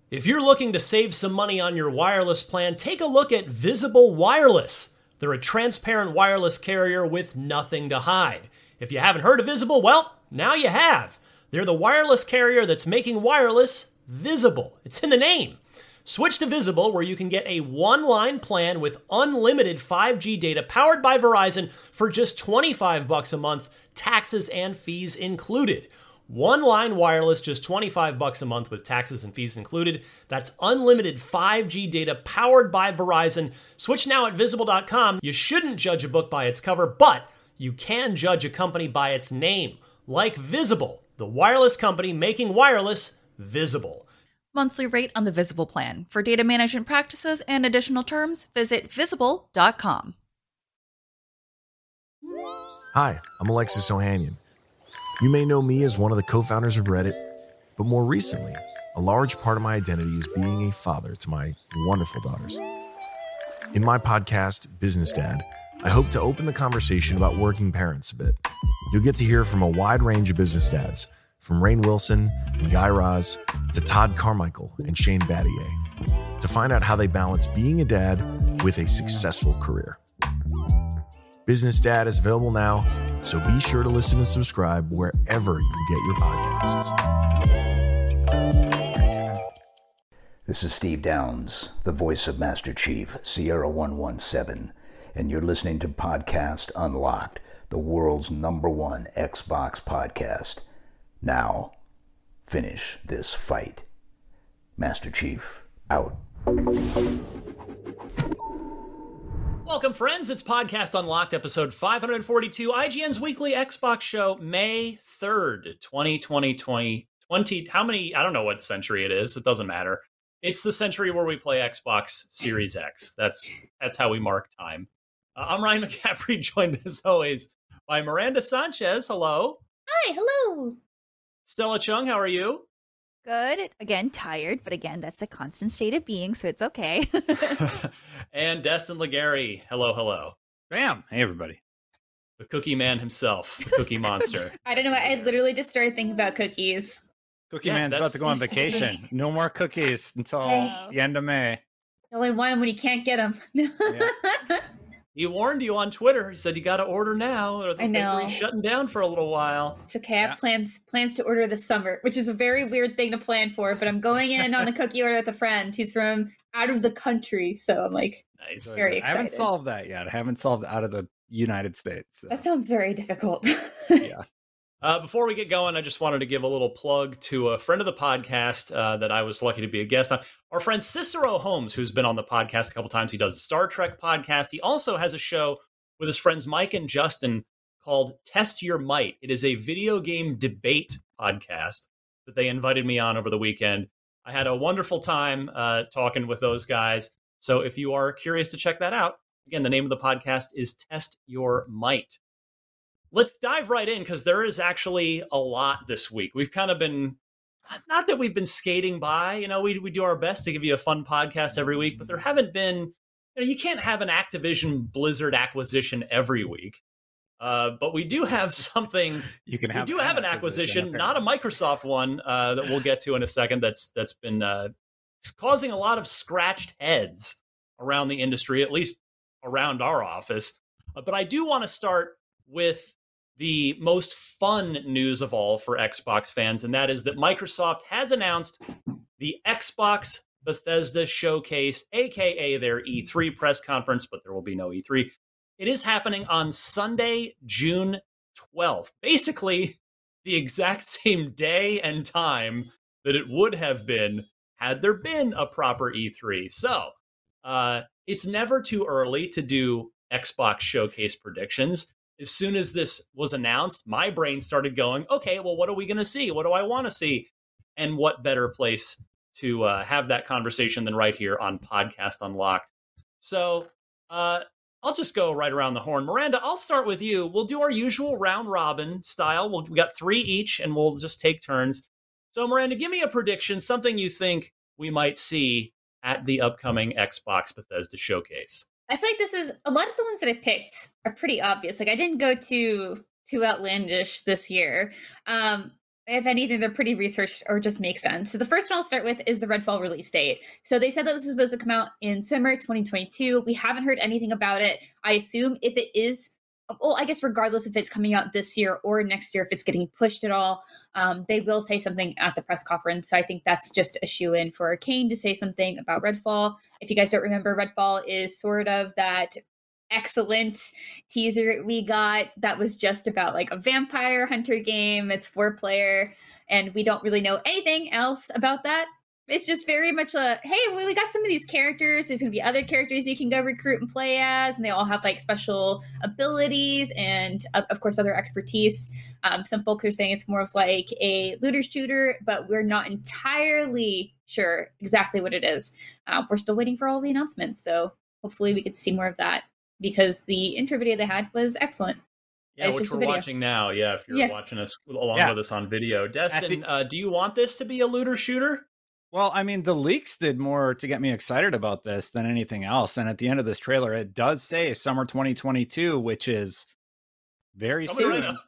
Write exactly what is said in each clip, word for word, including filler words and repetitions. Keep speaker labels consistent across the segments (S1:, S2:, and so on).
S1: If you're looking to save some money on your wireless plan, take a look at Visible Wireless. They're a transparent wireless carrier with nothing to hide. If you haven't heard of Visible, well, now you have. They're the wireless carrier that's making wireless visible. It's in the name. Switch to Visible, where you can get a one-line plan with unlimited five G data powered by Verizon for just twenty-five bucks a month, taxes and fees included. One-line wireless, just twenty-five bucks a month with taxes and fees included. That's unlimited five G data powered by Verizon. Switch now at visible dot com. You shouldn't judge a book by its cover, but you can judge a company by its name, like Visible, the wireless company making wireless visible.
S2: Monthly rate on the Visible plan. For data management practices and additional terms, visit visible dot com.
S3: Hi, I'm Alexis Ohanian. You may know me as one of the co-founders of Reddit, but more recently, a large part of my identity is being a father to my wonderful daughters. In my podcast, Business Dad, I hope to open the conversation about working parents a bit. You'll get to hear from a wide range of business dads, from Rainn Wilson and Guy Raz to Todd Carmichael and Shane Battier, to find out how they balance being a dad with a successful career. Business Dad is available now, so be sure to listen and subscribe wherever you get your podcasts.
S4: This is Steve Downs, the voice of Master Chief, Sierra one one seven, and you're listening to Podcast Unlocked, the world's number one Xbox podcast. Now, finish this fight. Master Chief, out.
S1: Welcome, friends. It's Podcast Unlocked, episode five forty-two, I G N's weekly Xbox show, May third, twenty twenty, twenty twenty. How many? I don't know what century it is. It doesn't matter. It's the century where we play Xbox Series X. That's that's how we mark time. Uh, I'm Ryan McCaffrey, joined as always by Miranda Sanchez. Hello.
S5: Hi, hello.
S1: Stella Chung, how are you?
S2: Good. Again, tired, but again, that's a constant state of being, so it's okay.
S1: And Destin Legary, hello, hello.
S6: Bam! Hey, everybody.
S1: The cookie man himself, the cookie monster.
S5: I don't know. I literally just started thinking about cookies.
S6: Cookie
S1: Yeah,
S6: Man's about to go on
S5: that's-
S6: vacation. No more cookies until
S5: Hey.
S6: the end of May.
S5: You only want them when you can't get them.
S1: He warned you on Twitter. He said you got to order now, or the
S5: I know.
S1: bakery's shutting down for a little while.
S5: It's okay. I have
S6: Yeah.
S5: plans plans to order this summer, which is a very weird thing to plan for. But I'm going in on a cookie order with a friend. He's from out of the country, so I'm like,
S1: Nice.
S6: Good.
S5: Very
S6: I haven't
S5: excited.
S6: solved that yet. I haven't solved out of the United States. so.
S5: that sounds very difficult.
S6: Yeah.
S1: Uh, before we get going, I just wanted to give a little plug to a friend of the podcast uh, that I was lucky to be a guest on. Our friend Cicero Holmes, who's been on the podcast a couple times. He does a Star Trek podcast. He also has a show with his friends Mike and Justin called Test Your Might. It is a video game debate podcast that they invited me on over the weekend. I had a wonderful time uh, talking with those guys. So if you are curious to check that out, again, the name of the podcast is Test Your Might. Let's dive right in, because there is actually a lot this week. We've kind of been, not that we've been skating by, you know, we we do our best to give you a fun podcast every week, but there haven't been, you know, you can't have an Activision Blizzard acquisition every week. Uh, but we do have something,
S6: You can
S1: we
S6: have
S1: do have an acquisition, not a Microsoft one, uh, that we'll get to in a second, that's that's been uh, causing a lot of scratched heads around the industry, at least around our office. Uh, but I do want to start with the most fun news of all for Xbox fans, and that is that Microsoft has announced the Xbox Bethesda Showcase, aka their E three press conference, but there will be no E three. It is happening on Sunday, June twelfth. Basically, the exact same day and time that it would have been had there been a proper E three. So, uh, it's never too early to do Xbox Showcase predictions. As soon as this was announced, my brain started going, okay, well, what are we going to see? What do I want to see? And what better place to uh, have that conversation than right here on Podcast Unlocked? So uh, I'll just go right around the horn. Miranda, I'll start with you. We'll do our usual round robin style. We'll, we got three each, and we'll just take turns. So Miranda, give me a prediction, something you think we might see at the upcoming Xbox Bethesda Showcase.
S5: I feel like this is a lot of the ones that I picked are pretty obvious. Like I didn't go too too outlandish this year. Um, if anything, they're pretty researched or just make sense. So the first one I'll start with is the Redfall release date. So they said that this was supposed to come out in summer twenty twenty-two. We haven't heard anything about it. I assume if it is, well, I guess regardless if it's coming out this year or next year, if it's getting pushed at all, um, they will say something at the press conference. So I think that's just a shoe-in for Arcane to say something about Redfall. If you guys don't remember, Redfall is sort of that excellent teaser we got that was just about like a vampire hunter game. It's four player, and we don't really know anything else about that. It's just very much a, hey, well, we got some of these characters. There's going to be other characters you can go recruit and play as, and they all have like special abilities and, uh, of course, other expertise. Um, some folks are saying it's more of like a looter shooter, but we're not entirely sure exactly what it is. Uh, we're still waiting for all the announcements, so hopefully we get to see more of that, because the intro video they had was excellent.
S1: Yeah,
S5: It's
S1: which
S5: just a
S1: we're
S5: video.
S1: watching now. Yeah, if you're
S5: Yeah.
S1: watching us along
S6: Yeah.
S1: with us on video. Destin,
S6: think-
S1: uh, do you want this to be a looter shooter?
S6: Well, I mean, the leaks did more to get me excited about this than anything else. And at the end of this trailer, it does say summer twenty twenty-two, which is very
S1: Coming
S6: soon.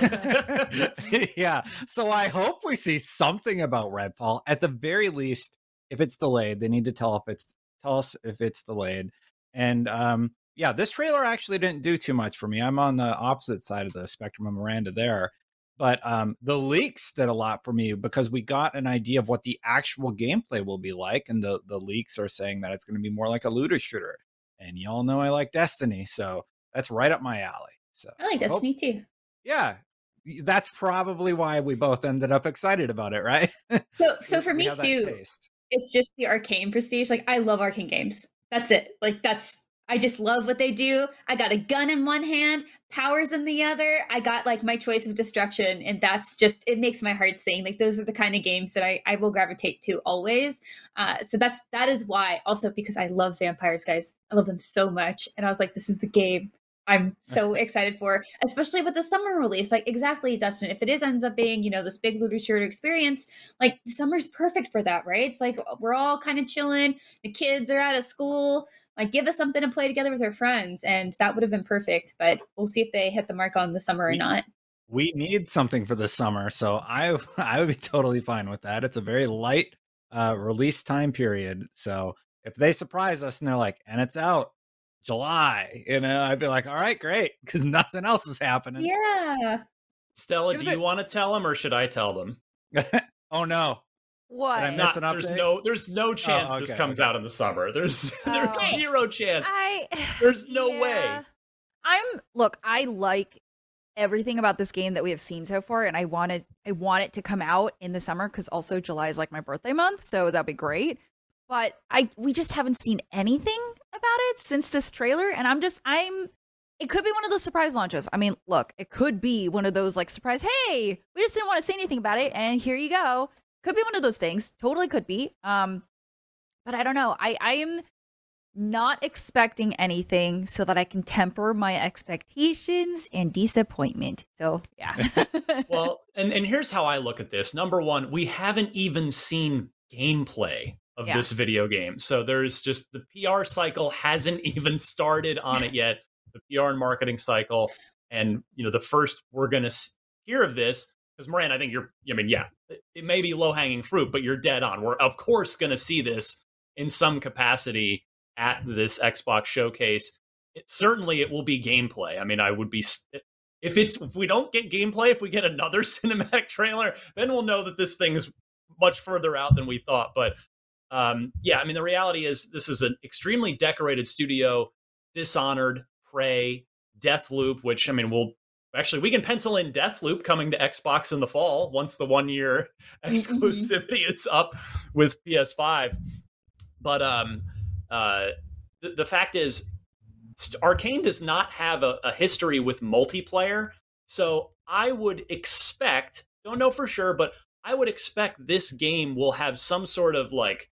S1: right up.
S6: Yeah. So I hope we see something about Redfall. At the very least, if it's delayed, they need to tell if it's tell us if it's delayed. And um, yeah, this trailer actually didn't do too much for me. I'm on the opposite side of the spectrum of Miranda there. But um, the leaks did a lot for me, because we got an idea of what the actual gameplay will be like. And the, the leaks are saying that it's going to be more like a looter shooter. And y'all know I like Destiny, so that's right up my alley. So
S5: I like Destiny too.
S6: yeah, that's probably why we both ended up excited about it, right?
S5: So, so for
S6: We
S5: me
S6: have that
S5: too,
S6: taste.
S5: it's just the Arcane prestige. Like, I love Arcane games. That's it. Like, that's, I just love what they do. I got a gun in one hand, powers in the other. I got like my choice of destruction, and that's just, it makes my heart sing. Like, those are the kind of games that I, I will gravitate to always. Uh, so that's, that is why. Also because I love vampires, guys. I love them so much. And I was like, this is the game I'm so excited for, especially with the summer release. Like, exactly, Dustin, if it is ends up being, you know, this big looter shooter experience, like, summer's perfect for that, right? It's like, we're all kind of chilling. The kids are out of school. Like, give us something to play together with our friends. And that would have been perfect, but we'll see if they hit the mark on the summer or
S6: We-
S5: not.
S6: We need something for the summer, so I I would be totally fine with that. It's a very light uh, release time period. So if they surprise us and they're like, and it's out July, you know, I'd be like, all right, great, because nothing else is happening.
S5: Yeah.
S1: Stella,
S6: Is
S1: do you
S6: it-
S1: want to tell them, or should I tell them?
S6: Oh no.
S2: What?
S6: Did I
S1: It's
S6: miss
S1: not,
S6: an
S1: there's
S6: update?
S1: no there's no chance this
S6: okay,
S1: comes
S6: okay.
S1: out in the summer. There's
S2: Oh.
S1: there's zero chance.
S2: I
S1: There's no
S2: yeah.
S1: way.
S2: I'm look, I like everything about this game that we have seen so far, and I wanted I want it to come out in the summer, because also July is like my birthday month, so that'd be great. But I we just haven't seen anything about it since this trailer, and I'm just I'm it could be one of those surprise launches. I mean, look, it could be one of those like surprise, hey, we just didn't want to say anything about it, and here you go. Could be one of those things. Totally could be. Um, but I don't know. I I am not expecting anything so that I can temper my expectations and disappointment. So yeah.
S1: Well, and, and here's how I look at this. Number one, we haven't even seen gameplay of
S2: Yeah.
S1: this video game. So there's just the P R cycle hasn't even started on it yet. The P R and marketing cycle. And, you know, the first we're going to hear of this, because Moran, I think you're, I mean, yeah, it, it may be low hanging fruit, but you're dead on. We're, of course, going to see this in some capacity at this Xbox showcase. It, certainly it will be gameplay. I mean, I would be, if it's, if we don't get gameplay, if we get another cinematic trailer, then we'll know that this thing is much further out than we thought. But um, yeah, I mean, the reality is this is an extremely decorated studio. Dishonored, Prey, Deathloop, which, I mean, we'll actually, we can pencil in Deathloop coming to Xbox in the fall once the one year exclusivity is up with P S five. But um, uh, the, the fact is, Arcane does not have a, a history with multiplayer. So I would expect, don't know for sure, but I would expect this game will have some sort of like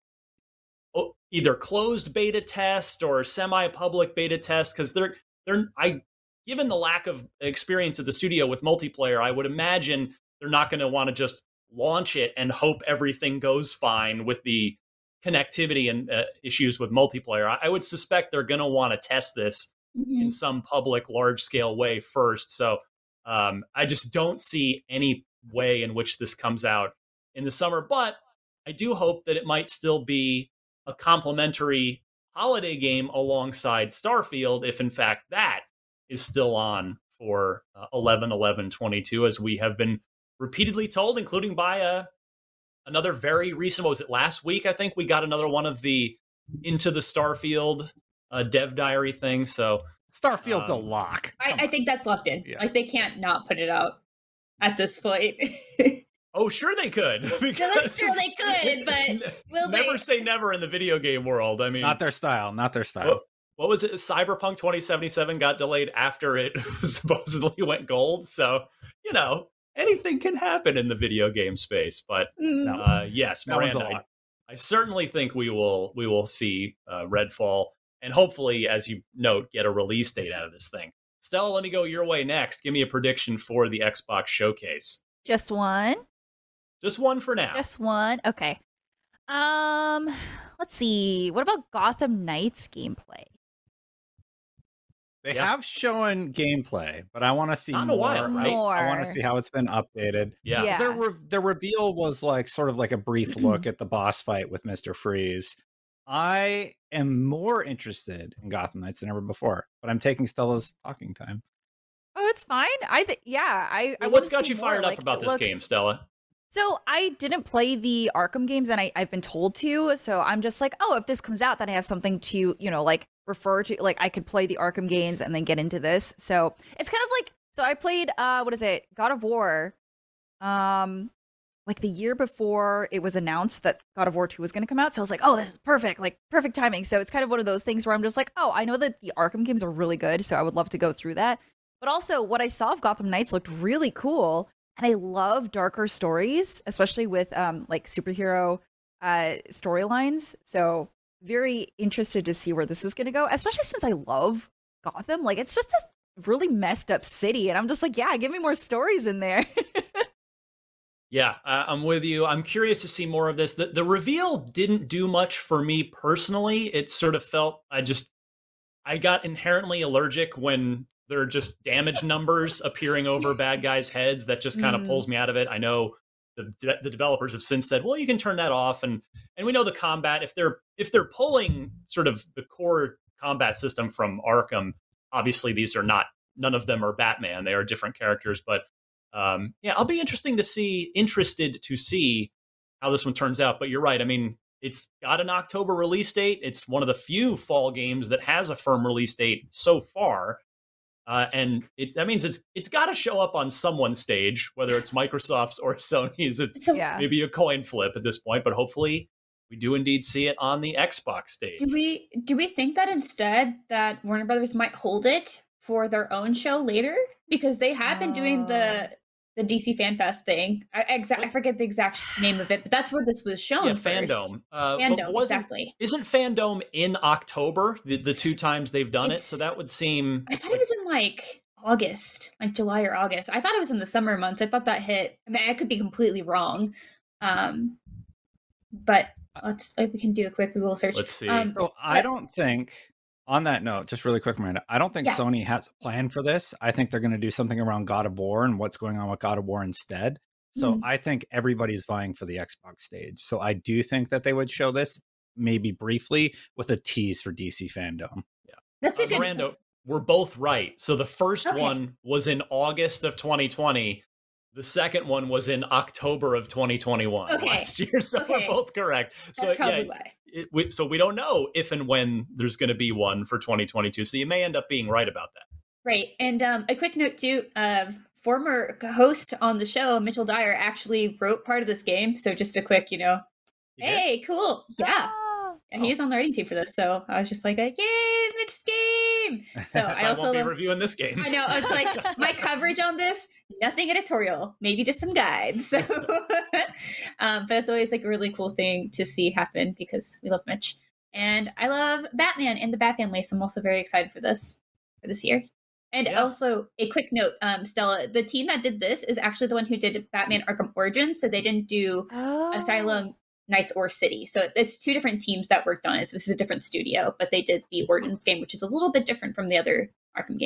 S1: either closed beta test or semi-public beta test, because they're they're I given the lack of experience at the studio with multiplayer, I would imagine they're not going to want to just launch it and hope everything goes fine with the connectivity and uh, issues with multiplayer. I, I would suspect they're going to want to test this
S5: Mhm.
S1: in some public large scale way first. So um, I just don't see any way in which this comes out in the summer. But I do hope that it might still be a complimentary holiday game alongside Starfield, if in fact that is still on for uh, eleven eleven twenty-two, as we have been repeatedly told, including by a, another very recent, what was it, last week, I think we got another one of the Into the Starfield uh, dev diary thing. So
S6: Starfield's
S1: um,
S6: a lock.
S5: I, I think that's locked in.
S6: Yeah.
S5: Like they can't not put it out at this point.
S1: Oh, sure they could.
S5: No, that's true, they could, but will
S1: never
S5: they?
S1: say never in the video game world. I mean,
S6: Not their style. Not their style.
S1: what, what was it? Cyberpunk twenty seventy-seven got delayed after it supposedly went gold. So, you know, anything can happen in the video game space. But
S5: Mm.
S1: uh, yes,
S6: That one's a
S1: Miranda, I,
S6: lot.
S1: I certainly think we will we will see uh, Redfall, and hopefully, as you note, get a release date out of this thing. Stella, let me go your way next. Give me a prediction for the Xbox showcase.
S2: Just one.
S1: Just one for now.
S2: Just one. Okay. Um, let's see. What about Gotham Knights gameplay?
S6: They
S1: Yeah.
S6: have shown gameplay, but I want to see
S1: Not in a
S6: more.
S1: while, right?
S2: More.
S6: I want to see how it's been updated.
S1: Yeah.
S2: Yeah.
S6: Their re- their reveal was like sort of like a brief look at the boss fight with Mister Freeze. I am more interested in Gotham Knights than ever before, but I'm taking Stella's talking time.
S2: Oh, it's fine. I think yeah. I. I
S1: What's
S2: wanna
S1: got
S2: see
S1: you
S2: more.
S1: fired up
S2: Like,
S1: about
S2: it
S1: this
S2: looks-
S1: game, Stella?
S2: So I didn't play the Arkham games, and I, I've been told to. So I'm just like, oh, if this comes out, then I have something to, you know, like refer to. Like I could play the Arkham games and then get into this. So it's kind of like, so I played, uh, what is it, God of War, um, like the year before it was announced that God of War two was going to come out. So I was like, oh, this is perfect, like perfect timing. So it's kind of one of those things where I'm just like, oh, I know that the Arkham games are really good, so I would love to go through that. But also, what I saw of Gotham Knights looked really cool. And I love darker stories, especially with um like superhero uh storylines. So very interested to see where this is going to go, especially since I love Gotham. Like it's just a really messed up city, and I'm just like, yeah, give me more stories in there.
S1: Yeah, uh, I'm with you. I'm curious to see more of this. The, the reveal didn't do much for me personally. It sort of felt, I just, I got inherently allergic when there are just damage numbers appearing over bad guys' heads. That just kind of
S2: Mm.
S1: pulls me out of it. I know the de- the developers have since said, well, you can turn that off, and and we know the combat, if they're if they're pulling sort of the core combat system from Arkham, obviously these are not, none of them are Batman. They are different characters, but um, yeah, I'll be interesting to see, interested to see how this one turns out. But you're right. I mean, it's got an October release date. It's one of the few fall games that has a firm release date so far. Uh, and it, that means it's it's got to show up on someone's stage, whether it's Microsoft's or Sony's. It's
S5: So
S2: Yeah.
S1: maybe a coin flip at this point, but hopefully we do indeed see it on the Xbox stage.
S5: do we do we think that instead that Warner Brothers might hold it for their own show later? Because they have been doing the the D C Fan Fest thing. I, exa- I forget the exact name of it, but that's where this was shown
S1: Yeah,
S5: first.
S1: Fandom. Uh, but
S5: Fandom,
S1: wasn't-
S5: exactly.
S1: Isn't Fandom in October, the, the two times they've done it? So
S5: It's-
S1: that would seem...
S5: I thought it was in like August, like July or August. I thought it was in the summer months. I thought that hit. I mean, I could be completely wrong. Um, but let's like we can do a quick Google search.
S1: Let's see.
S5: Um,
S6: So I
S5: but-
S6: don't think, on that note, just really quick, Miranda, I don't think
S5: Yeah.
S6: Sony has a plan for this. I think they're going to do something around God of War and what's going on with God of War instead. So
S5: Mhm.
S6: I think everybody's vying for the Xbox stage. So I do think that they would show this maybe briefly with a tease for D C Fandom.
S5: That's a
S1: Uh,
S5: good.
S1: Miranda, we're both right. So the first
S5: Okay.
S1: one was in August of twenty twenty. The second one was in October of twenty twenty-one
S5: Okay.
S1: last year. So
S5: Okay.
S1: we're both correct.
S5: That's
S1: So
S5: probably
S1: yeah,
S5: why.
S1: it, we, so we don't know if and when there's going to be one for twenty twenty-two. So you may end up being right about that.
S5: Right. And um, a quick note too, of former host on the show, Mitchell Dyer, actually wrote part of this game. So just a quick, you know,
S1: You did?
S5: hey, cool. Yeah.
S2: Oh.
S5: And he's on the writing team for this. So I was just like, like yay, Mitch's game. So
S1: So
S5: I
S1: I
S5: also
S1: won't be
S5: love-
S1: reviewing this game.
S5: I know. It's like my coverage on this, nothing editorial, maybe just some guides. So, um, but it's always like a really cool thing to see happen because we love Mitch. And I love Batman and the Bat family. So I'm also very excited for this for this year. And
S1: Yeah.
S5: also a quick note, um, Stella, the team that did this is actually the one who did Batman Arkham Origins. So they didn't do
S2: Oh.
S5: Asylum, Knights, or City. So it's two different teams that worked on it. This is a different studio, but they did the Origins game, which is a little bit different from the other Arkham games.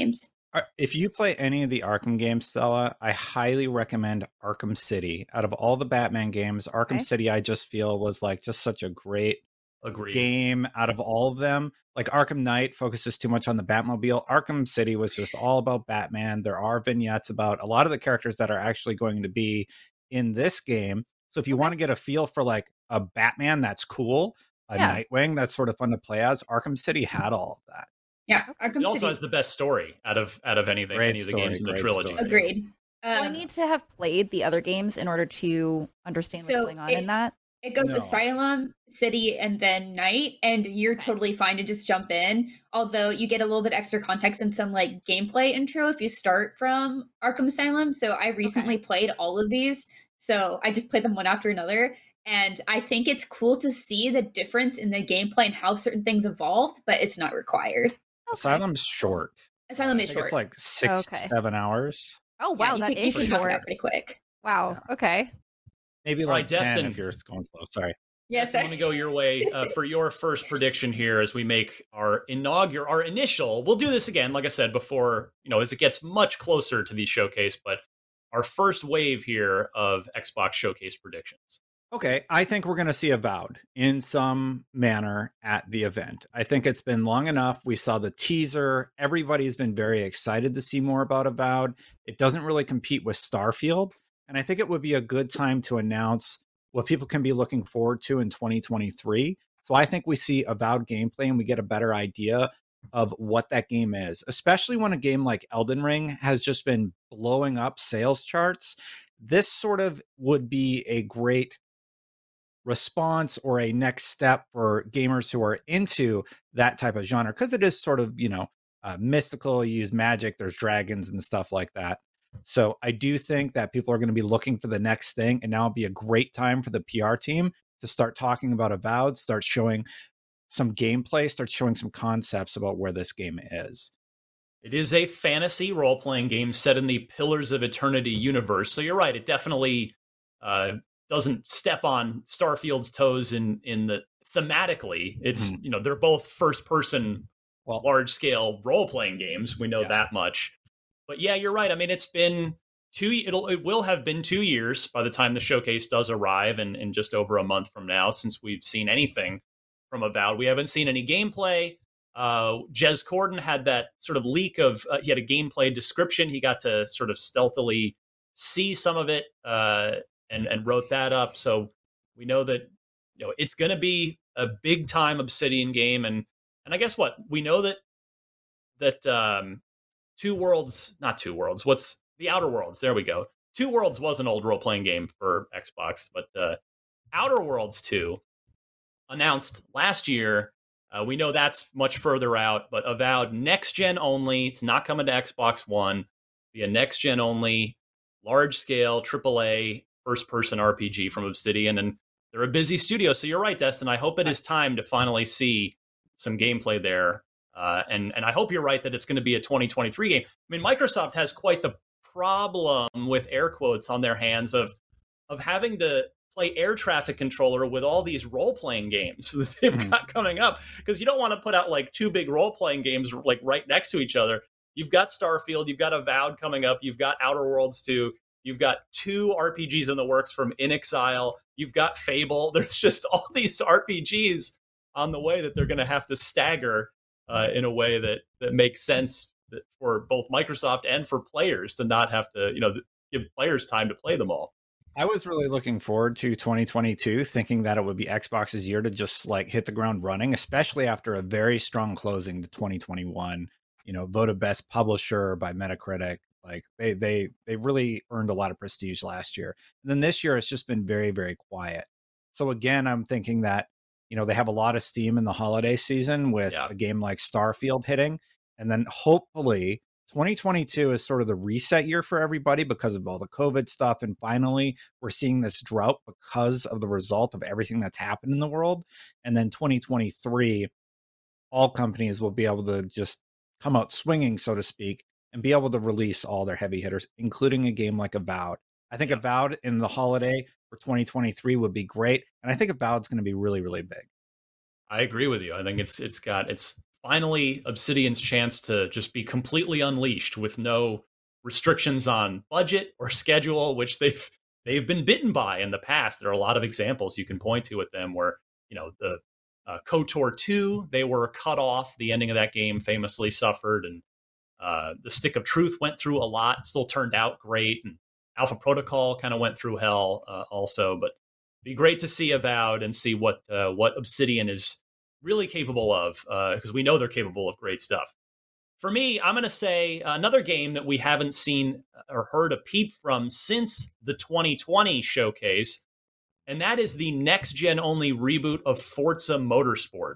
S6: If you play any of the Arkham games, Stella, I highly recommend Arkham City. Out of all the Batman games, Arkham
S2: Okay.
S6: City, I just feel was like just such a great
S1: Agreed.
S6: game out of all of them. Like Arkham Knight focuses too much on the Batmobile. Arkham City was just all about Batman. There are vignettes about a lot of the characters that are actually going to be in this game. So if you
S2: Okay.
S6: want to get a feel for like a Batman that's cool, a
S2: Yeah.
S6: Nightwing that's sort of fun to play as, Arkham City had all of that.
S5: Yeah, Arkham
S1: It also
S5: City.
S1: has the best story out of out of anything,
S6: Great
S1: any of the
S6: story,
S1: games in the
S6: great
S1: trilogy.
S6: story.
S5: Agreed.
S2: Do I
S5: Um,
S2: need to have played the other games in order to understand what's
S5: So
S2: going on
S5: it-
S2: in that?
S5: It goes
S6: No.
S5: Asylum, City, and then Night, and you're
S2: Okay.
S5: totally fine to just jump in. Although you get a little bit extra context and some like gameplay intro if you start from Arkham Asylum. So I recently played all of these, so I just played them one after another, and I think it's cool to see the difference in the gameplay and how certain things evolved, but it's not required.
S2: Okay.
S6: Asylum's short.
S5: Asylum
S6: I
S5: is
S6: think
S5: short.
S6: it's like six,
S2: Okay.
S6: seven hours.
S2: Oh
S5: Yeah,
S2: wow,
S5: you
S2: that
S5: can, you
S2: is
S5: can knock it
S2: short.
S5: out pretty quick.
S2: Wow. Okay.
S6: Maybe
S1: All right,
S6: like ten
S1: Destin.
S6: if you're going slow. Sorry.
S5: Yes,
S1: Let me go your way uh, for your first prediction here as we make our inaugural, our initial. We'll do this again, like I said before, you know, as it gets much closer to the showcase, but our first wave here of Xbox Showcase predictions.
S6: Okay, I think we're going to see Avowed in some manner at the event. I think it's been long enough. We saw the teaser. Everybody's been very excited to see more about Avowed. It doesn't really compete with Starfield. And I think it would be a good time to announce what people can be looking forward to in twenty twenty-three. So I think we see Avowed gameplay and we get a better idea of what that game is, especially when a game like Elden Ring has just been blowing up sales charts. This sort of would be a great response or a next step for gamers who are into that type of genre, because it is sort of, you know, uh, mystical. You use magic, there's dragons and stuff like that. So I do think that people are going to be looking for the next thing, and now would be a great time for the P R team to start talking about Avowed, start showing some gameplay, start showing some concepts about where this game is.
S1: It is a fantasy role-playing game set in the Pillars of Eternity universe. So you're right, it definitely uh, doesn't step on Starfield's toes in in the thematically. It's,
S6: Mhm.
S1: you know, they're both first-person,
S6: Well,
S1: large-scale role-playing games. We know
S6: Yeah.
S1: that much. But yeah, you're right. I mean, it's been two. It'll it will have been two years by the time the showcase does arrive, and in, in just over a month from now, since we've seen anything from Avowed. We haven't seen any gameplay. Uh, Jez Corden had that sort of leak of uh, he had a gameplay description. He got to sort of stealthily see some of it, uh, and and wrote that up. So we know that, you know, it's going to be a big time Obsidian game, and and I guess what we know that that. Um, Two Worlds, not Two Worlds. What's the Outer Worlds? There we go. Two Worlds was an old role playing game for Xbox, but uh, Outer Worlds two, announced last year. Uh, we know that's much further out, but Avowed next gen only. It's not coming to Xbox One. Be a next gen only, large scale triple A first person R P G from Obsidian, and they're a busy studio. So you're right, Destin. I hope it is time to finally see some gameplay there. Uh, and and I hope you're right that it's going to be a twenty twenty-three game. I mean, Microsoft has quite the problem with air quotes on their hands of of having to play air traffic controller with all these role playing games that they've
S6: Mhm.
S1: got coming up, because you don't want to put out like two big role playing games like right next to each other. You've got Starfield, you've got Avowed coming up, you've got Outer Worlds two, you've got two R P Gs in the works from In Exile, you've got Fable. There's just all these R P Gs on the way that they're going to have to stagger Uh, in a way that that makes sense that for both Microsoft and for players to not have to, you know, give players time to play them all.
S6: I was really looking forward to twenty twenty-two, thinking that it would be Xbox's year to just like hit the ground running, especially after a very strong closing to twenty twenty-one. You know, voted best publisher by Metacritic. Like they they they really earned a lot of prestige last year. And then this year, it's just been very very quiet. So again, I'm thinking that, you know, they have a lot of steam in the holiday season with
S1: Yeah.
S6: a game like Starfield hitting. And then hopefully twenty twenty-two is sort of the reset year for everybody because of all the COVID stuff. And finally, we're seeing this drought because of the result of everything that's happened in the world. And then twenty twenty-three, all companies will be able to just come out swinging, so to speak, and be able to release all their heavy hitters, including a game like Avowed. I think
S1: Yeah.
S6: Avowed in the holiday for twenty twenty-three would be great. And I think Avowed's going to be really, really big.
S1: I agree with you. I think it's it's got it's finally Obsidian's chance to just be completely unleashed with no restrictions on budget or schedule, which they've they've been bitten by in the past. There are a lot of examples you can point to with them where, you know, the uh, KOTOR two, they were cut off. The ending of that game famously suffered, and uh, the Stick of Truth went through a lot, still turned out great, and Alpha Protocol kind of went through hell uh, also. But it'd be great to see Avowed and see what uh, what Obsidian is really capable of, because uh, we know they're capable of great stuff. For me, I'm going to say another game that we haven't seen or heard a peep from since the twenty twenty showcase, and that is the next-gen only reboot of Forza Motorsport.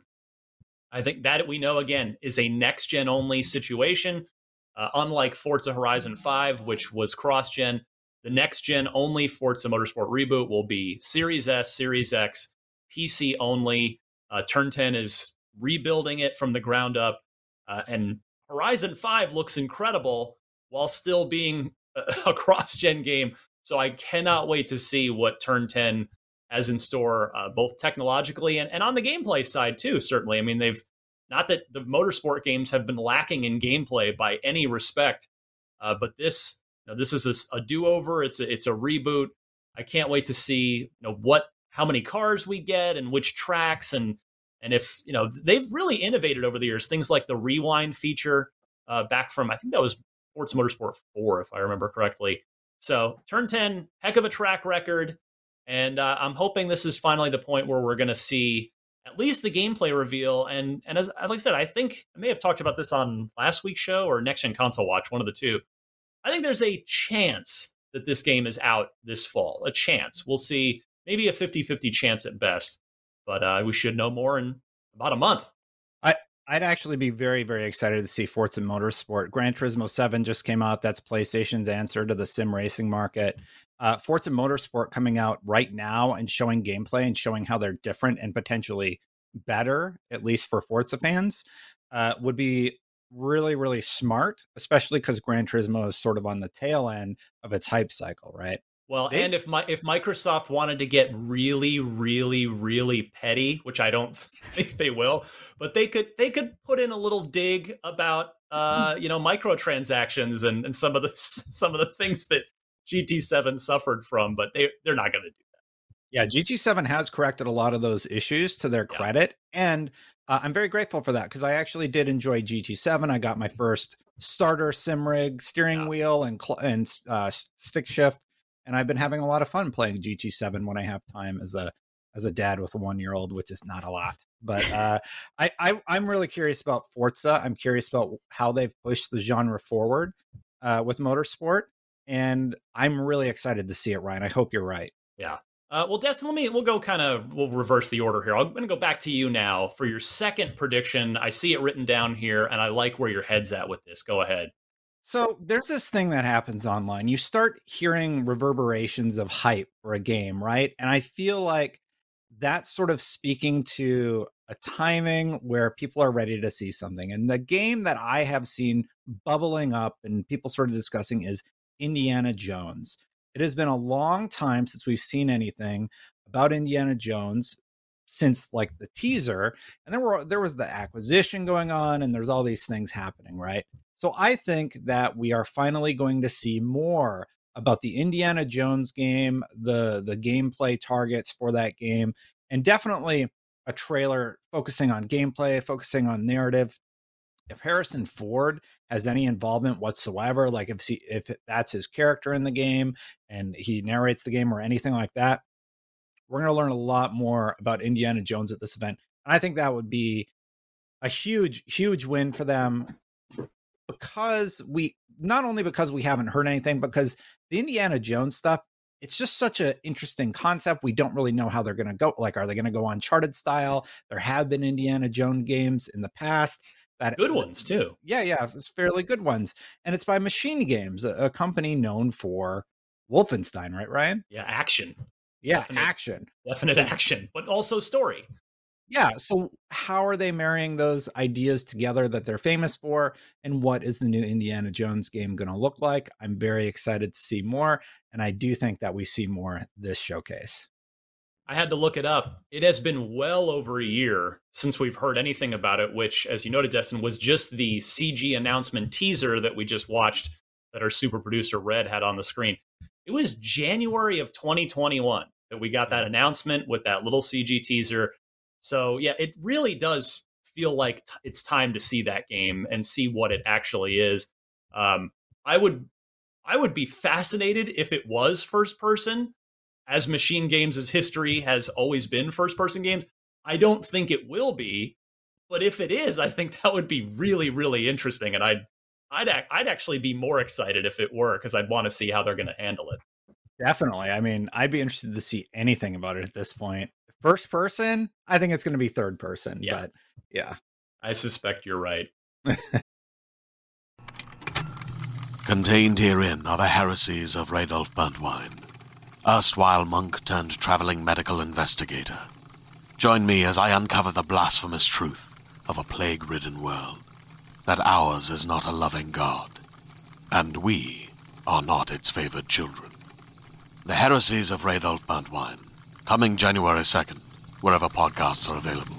S1: I think that we know, again, is a next-gen only situation. Uh, unlike Forza Horizon five, which was cross-gen, the next-gen only Forza Motorsport reboot will be Series S, Series X, P C only. Uh, Turn ten is rebuilding it from the ground up, uh, and Horizon five looks incredible while still being a, a cross-gen game. So I cannot wait to see what Turn ten has in store, uh, both technologically and, and on the gameplay side too, certainly. I mean, they've, not that the motorsport games have been lacking in gameplay by any respect, uh, but this, you know, this is a, a do-over. It's a, it's a reboot. I can't wait to see, you know, what, how many cars we get and which tracks, and and if, you know, they've really innovated over the years. Things like the rewind feature uh, back from, I think that was Forza Motorsport four, if I remember correctly. So Turn ten, heck of a track record, and uh, I'm hoping this is finally the point where we're going to see at least the gameplay reveal. And and as like I said, I think I may have talked about this on last week's show or Next Gen Console Watch, one of the two. I think there's a chance that this game is out this fall. A chance. We'll see. Maybe a fifty-fifty chance at best, but uh, we should know more in about a month.
S6: I, I'd actually be very, very excited to see Forza Motorsport. Gran Turismo seven just came out. That's PlayStation's answer to the sim racing market. Uh, Forza Motorsport coming out right now and showing gameplay and showing how they're different and potentially better, at least for Forza fans, uh, would be really, really smart, especially because Gran Turismo is sort of on the tail end of its hype cycle, right?
S1: Well, They've... and if my if Microsoft wanted to get really, really, really petty, which I don't think they will, but they could they could put in a little dig about uh, you know, microtransactions and, and some of the some of the things that G T seven suffered from, but they they're not going to do that.
S6: Yeah, G T seven has corrected a lot of those issues to their credit, yeah. and uh, I'm very grateful for that because I actually did enjoy G T seven. I got my first starter sim rig, steering yeah. wheel, and cl- and uh, stick shift. And I've been having a lot of fun playing G T seven when I have time as a as a dad with a one-year-old, which is not a lot. But uh, I, I, I'm really curious about Forza. I'm curious about how they've pushed the genre forward uh, with motorsport. And I'm really excited to see it, Ryan. I hope you're right.
S1: Yeah. Uh, well, Destin, let me, we'll go kind of, we'll reverse the order here. I'm going to go back to you now for your second prediction. I see it written down here, and I like where your head's at with this. Go ahead.
S6: So there's this thing that happens online. You start hearing reverberations of hype for a game, right? And I feel like that's sort of speaking to a timing where people are ready to see something. And the game that I have seen bubbling up and people sort of discussing is Indiana Jones. It has been a long time since we've seen anything about Indiana Jones, since like the teaser, and there were there was the acquisition going on, and there's all these things happening, right? So I think that we are finally going to see more about the Indiana Jones game, the the gameplay targets for that game, and definitely a trailer focusing on gameplay, focusing on narrative. If Harrison Ford has any involvement whatsoever, like if he, if that's his character in the game and he narrates the game or anything like that, we're going to learn a lot more about Indiana Jones at this event. And I think that would be a huge, huge win for them, because we, not only because we haven't heard anything, because the Indiana Jones stuff, it's just such an interesting concept. We don't really know how they're going to go. Like, are they going to go Uncharted style? There have been Indiana Jones games in the past. That,
S1: good ones too.
S6: Yeah, yeah, it's fairly good ones. And it's by Machine Games, a, a company known for Wolfenstein, right, Ryan?
S1: Yeah, action.
S6: Yeah,
S1: definite,
S6: action.
S1: Definite action, but also story.
S6: Yeah, so how are they marrying those ideas together that they're famous for? And what is the new Indiana Jones game going to look like? I'm very excited to see more. And I do think that we see more this showcase.
S1: I had to look it up. It has been well over a year since we've heard anything about it, which, as you noted, Destin, was just the C G announcement teaser that we just watched that our super producer Red had on the screen. It was January of twenty twenty-one that we got that announcement with that little C G teaser. So, yeah, it really does feel like t- it's time to see that game and see what it actually is. Um, I would, I would be fascinated if it was first person. As Machine Games' history has always been first-person games, I don't think it will be. But if it is, I think that would be really, really interesting. And I'd, I'd, I'd actually be more excited if it were, because I'd want to see how they're going to handle it.
S6: Definitely. I mean, I'd be interested to see anything about it at this point. First person, I think it's going to be third person.
S1: Yeah.
S6: But yeah,
S1: I suspect you're right.
S7: Contained herein are the heresies of Radolf Burntwine, erstwhile monk turned traveling medical investigator. Join me as I uncover the blasphemous truth of a plague-ridden world, that ours is not a loving God, and we are not its favored children. The heresies of Radolf Burntwine, coming January second, wherever podcasts are available.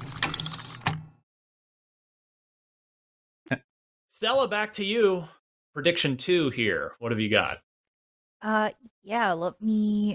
S1: Stella, back to you. Prediction two here. What have you got?
S2: Uh, yeah, let me.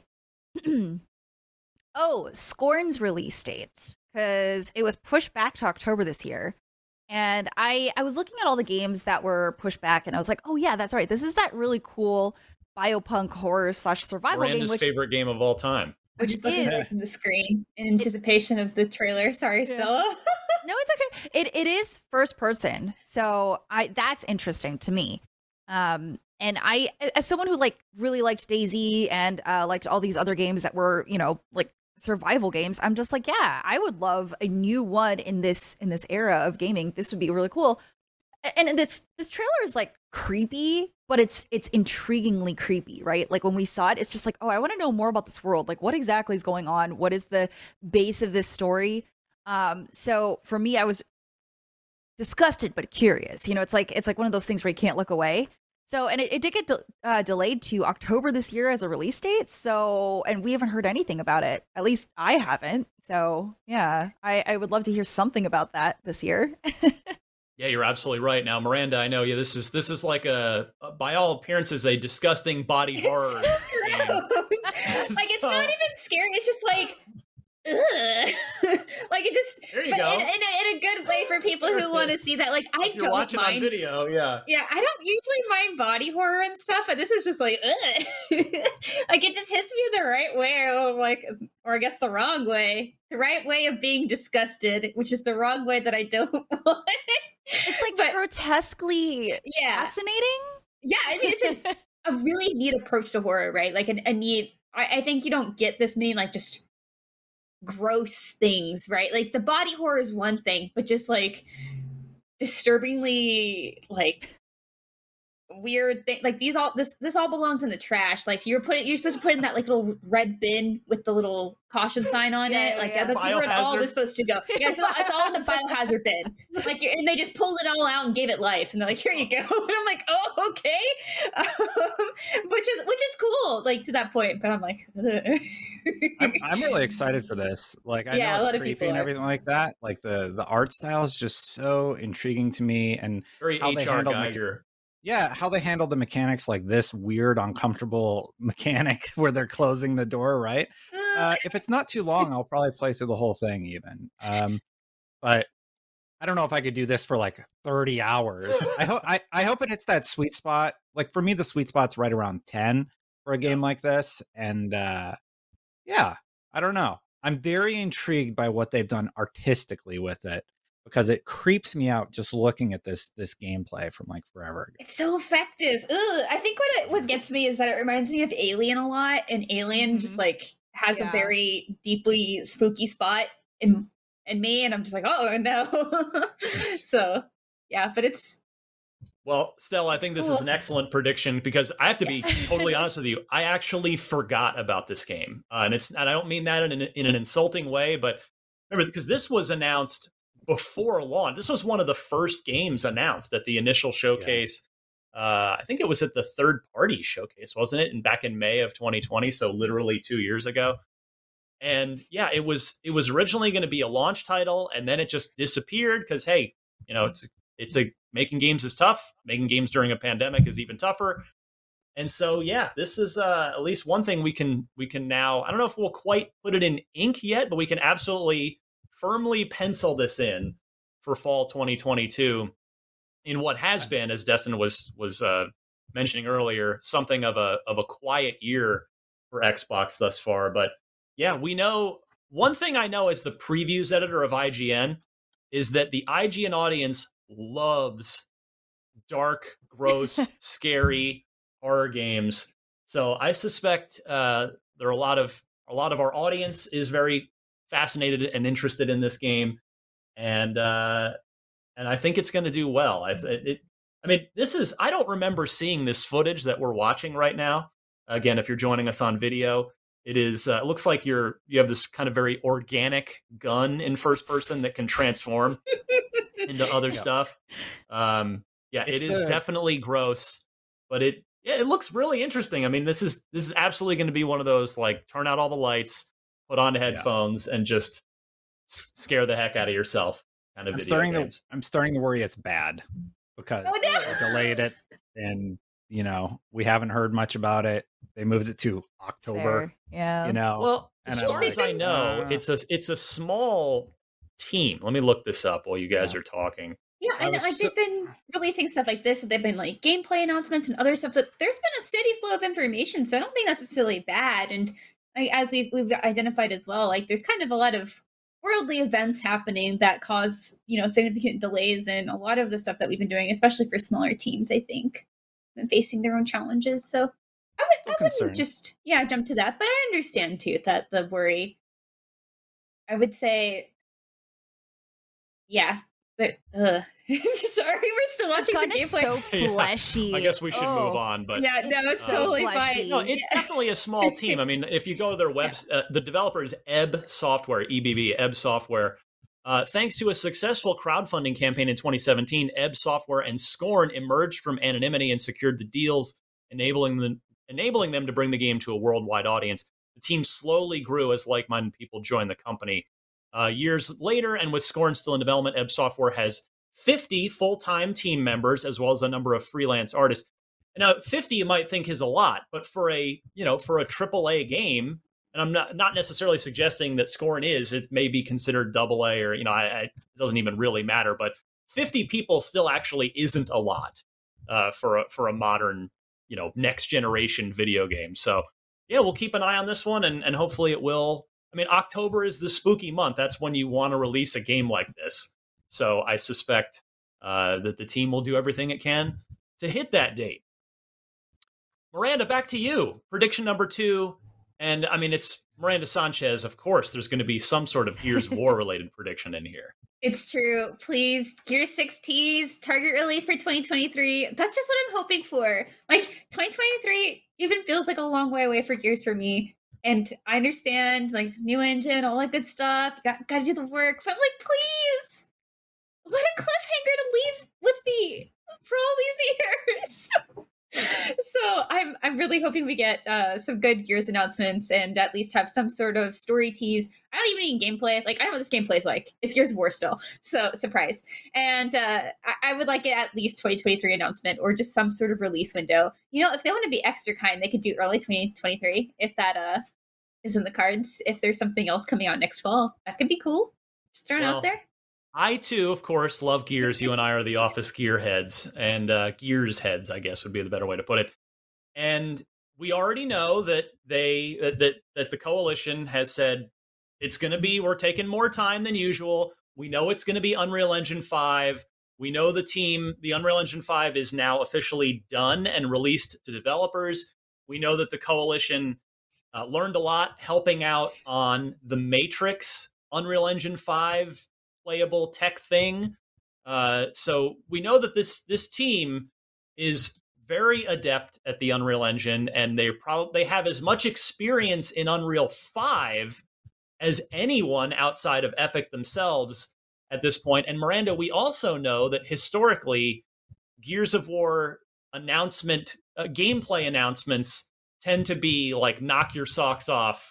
S2: Oh, Scorn's release date, because it was pushed back to October this year. And I, I was looking at all the games that were pushed back, and I was like, oh, yeah, that's right. This is that really cool biopunk horror slash survival
S1: Miranda's
S2: game. Which,
S1: favorite game of all time.
S5: I'm just looking
S2: is
S5: at the screen in anticipation of the trailer. Sorry,
S2: Yeah.
S5: Stella.
S2: No, it's okay. It it is first person, so I that's interesting to me. Um, and I, as someone who like really liked DayZ and uh, liked all these other games that were, you know, like survival games, I'm just like, yeah, I would love a new one in this in this era of gaming. This would be really cool. And this this trailer is like creepy, but it's it's intriguingly creepy, right? Like when we saw it, it's just like, oh, I want to know more about this world. Like, what exactly is going on? What is the base of this story? Um, so for me, I was disgusted but curious. You know, it's like it's like one of those things where you can't look away. So, and it, it did get de- uh, delayed to October this year as a release date. So, and we haven't heard anything about it. At least I haven't. So, yeah, I, I would love to hear something about that this year.
S1: Yeah, you're absolutely right. Now, Miranda, I know. Yeah, this is this is like a, by all appearances, a disgusting body horror.
S5: It's so gross. Like it's
S1: So-
S5: not even scary. It's just like, ugh. Like it just.
S1: There you
S5: but
S1: go.
S5: in, in, a, in a good way for people who want to see that. Like I
S1: If you're
S5: don't
S1: watching
S5: mind.
S1: on video, yeah.
S5: Yeah, I don't usually mind body horror and stuff, but this is just like, ugh. Like it just hits me in the right way, or like, or I guess the wrong way, the right way of being disgusted, which is the wrong way that I don't want.
S2: It's like
S5: But-
S2: grotesquely
S5: Yeah,
S2: fascinating.
S5: yeah, I mean, it's a, a really neat approach to horror, right? Like a, a neat. I, I think you don't get this many like just gross things, right? Like the body horror is one thing, but just like disturbingly like weird thing, like these all this this all belongs in the trash. Like you're putting you're supposed to put it in that like little red bin with the little caution sign on
S2: Yeah,
S5: it.
S2: yeah,
S5: Like
S2: yeah.
S5: that's where it all
S1: Biohazard.
S5: was supposed to go. Yeah, so it's all in the biohazard bin. Like you're, and they just pulled it all out and gave it life, and they're like, here you go. And I'm like, oh, okay, um, which is which is cool, like to that point. But I'm like, ugh.
S6: I'm, I'm really excited for this. Like, I
S5: Yeah, a
S6: know
S5: lot
S6: it's
S5: of
S6: creepy
S5: people
S6: and
S5: are.
S6: everything like that. Like the the art style is just so intriguing to me, and
S1: Very
S6: How they
S1: H R
S6: handled mecha-
S1: Geiger.
S6: yeah, how they handled the mechanics, like this weird, uncomfortable mechanic where they're closing the door. Right. Uh, if it's not too long, I'll probably play through the whole thing. Even, um, but I don't know if I could do this for like thirty hours. I hope I, I hope it hits that sweet spot. Like for me, the sweet spot's right around ten for a game like this, and uh, yeah, I don't know. I'm very intrigued by what they've done artistically with it, because it creeps me out just looking at this this gameplay from like forever ago.
S5: It's so effective. Ugh. I think what it, what gets me is that it reminds me of Alien a lot, and Alien just
S2: Mhm.
S5: like has
S2: Yeah.
S5: a very deeply spooky spot in in me, and I'm just like, oh no. So yeah, but it's
S1: Well, Stella, I think this is
S5: cool.
S1: an excellent prediction because I have to be
S5: Yes.
S1: totally honest with you. I actually forgot about this game, uh, and it's and I don't mean that in an, in an insulting way, but remember because this was announced before launch. This was one of the first games announced at the initial showcase. Uh, I think it was at the third party showcase, wasn't it? And back in May of twenty twenty, so literally two years ago. And yeah, it was it was originally going to be a launch title, and then it just disappeared because hey, you know, it's it's a making games is tough. Making games during a pandemic is even tougher. And so yeah, this is uh, at least one thing we can we can now. I don't know if we'll quite put it in ink yet, but we can absolutely firmly pencil this in for fall twenty twenty-two in what has been, as Destin was was uh, mentioning earlier, something of a of a quiet year for Xbox thus far. But yeah, we know one thing I know as the previews editor of I G N is that the I G N audience loves dark, gross, scary horror games. So I suspect uh, there are a lot of a lot of our audience is very fascinated and interested in this game, and uh, and I think it's going to do well. I, it, I mean, this is I don't remember seeing this footage that we're watching right now. Again, if you're joining us on video, it is uh, it looks like you're you have this kind of very organic gun in first person that can transform into other yeah. stuff. Um, yeah, it's it is the... definitely gross, but it yeah, it looks really interesting. I mean, this is this is absolutely going to be one of those like turn out all the lights, put on headphones, yeah. and just s- scare the heck out of yourself kind of
S6: I'm
S1: video
S6: starting
S1: games.
S6: To, I'm starting to worry it's bad because
S5: oh, no.
S6: they delayed it, and you know we haven't heard much about it. They moved it to October.
S2: Yeah,
S6: you know.
S1: Well, as far
S6: like,
S1: as I know, uh, it's a it's a small team. Let me look this up while you guys yeah. are talking.
S5: Yeah, and like so- they've been releasing stuff like this. They've been like gameplay announcements and other stuff. So there's been a steady flow of information. So I don't think that's necessarily bad. And like, as we've we've identified as well, like there's kind of a lot of worldly events happening that cause you know significant delays in a lot of the stuff that we've been doing, especially for smaller teams. I think and facing their own challenges. So I would I wouldn't just yeah jump to that, but I understand too that the worry. I would say, yeah. But, uh, sorry, we're still watching the gameplay.
S2: So fleshy.
S1: Yeah, I guess we should
S2: oh.
S1: move on. But
S5: yeah, no, it's, it's so totally fine.
S1: No, it's
S5: yeah.
S1: definitely a small team. I mean, if you go to their web, yeah. uh, the developer is Ebb Software, E B B, Ebb Software. Uh, thanks to a successful crowdfunding campaign in twenty seventeen, Ebb Software and Scorn emerged from anonymity and secured the deals, enabling them enabling them to bring the game to a worldwide audience. The team slowly grew as like-minded people joined the company. Uh, years later, and with Scorn still in development, Ebb Software has fifty full-time team members, as well as a number of freelance artists. Now, fifty you might think is a lot, but for a you know for a triple A game, and I'm not not necessarily suggesting that Scorn is, it may be considered double A, or you know, I, I, it doesn't even really matter. But fifty people still actually isn't a lot uh, for a, for a modern you know next generation video game. So yeah, we'll keep an eye on this one, and and hopefully it will. I mean, October is the spooky month. That's when you want to release a game like this. So I suspect uh, that the team will do everything it can to hit that date. Miranda, back to you. Prediction number two. And I mean, it's Miranda Sanchez. Of course, there's going to be some sort of Gears of War related prediction in here.
S5: It's true. Please, Gears six tease, target release for twenty twenty-three. That's just what I'm hoping for. Like, twenty twenty-three even feels like a long way away for Gears for me. And I understand, like, new engine, all that good stuff. You got, got to do the work. But I'm like, please, what a cliffhanger to leave with me for all these years. So I'm I'm really hoping we get uh, some good Gears announcements and at least have some sort of story tease. I don't even need gameplay. Like, I know what this gameplay is like. It's Gears of War still. So, surprise. And uh, I, I would like it at least twenty twenty-three announcement or just some sort of release window. You know, if they want to be extra kind, they could do early twenty twenty-three if that uh, is in the cards. If there's something else coming out next fall, that could be cool. Just throwing
S1: well,
S5: out there.
S1: I, too, of course, love Gears. You and I are the office gear heads, and uh, Gears heads, I guess, would be the better way to put it. And we already know that they that that the coalition has said it's going to be, we're taking more time than usual. We know it's going to be Unreal Engine five. We know the team, the Unreal Engine five is now officially done and released to developers. We know that the coalition uh, learned a lot helping out on the Matrix Unreal Engine five playable tech thing. Uh, so we know that this this team is very adept at the Unreal Engine, and they probably they have as much experience in Unreal five as anyone outside of Epic themselves at this point. And Miranda, we also know that historically, Gears of War announcement, uh, gameplay announcements tend to be like knock your socks off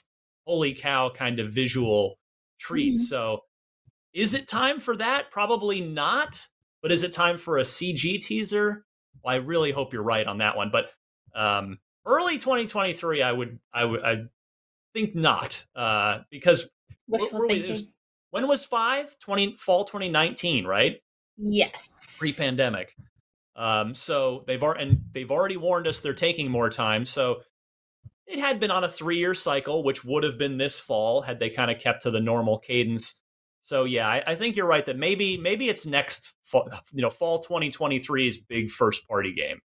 S1: holy cow kind of visual treat.
S5: Mhm.
S1: So is it time for that? Probably not. But is it time for a C G teaser? Well, I really hope you're right on that one. But um, early twenty twenty-three, I would, I would, I think not, uh, because
S5: Wishful
S1: were we-
S5: thinking.
S1: it was- when was five? twenty fall twenty nineteen, right?
S5: Yes.
S1: Pre-pandemic. Um, so they've already and they've already warned us they're taking more time. So it had been on a three-year cycle, which would have been this fall had they kind of kept to the normal cadence. So yeah, I, I think you're right that maybe maybe it's next fall, you know, fall twenty twenty-three's big first-party game.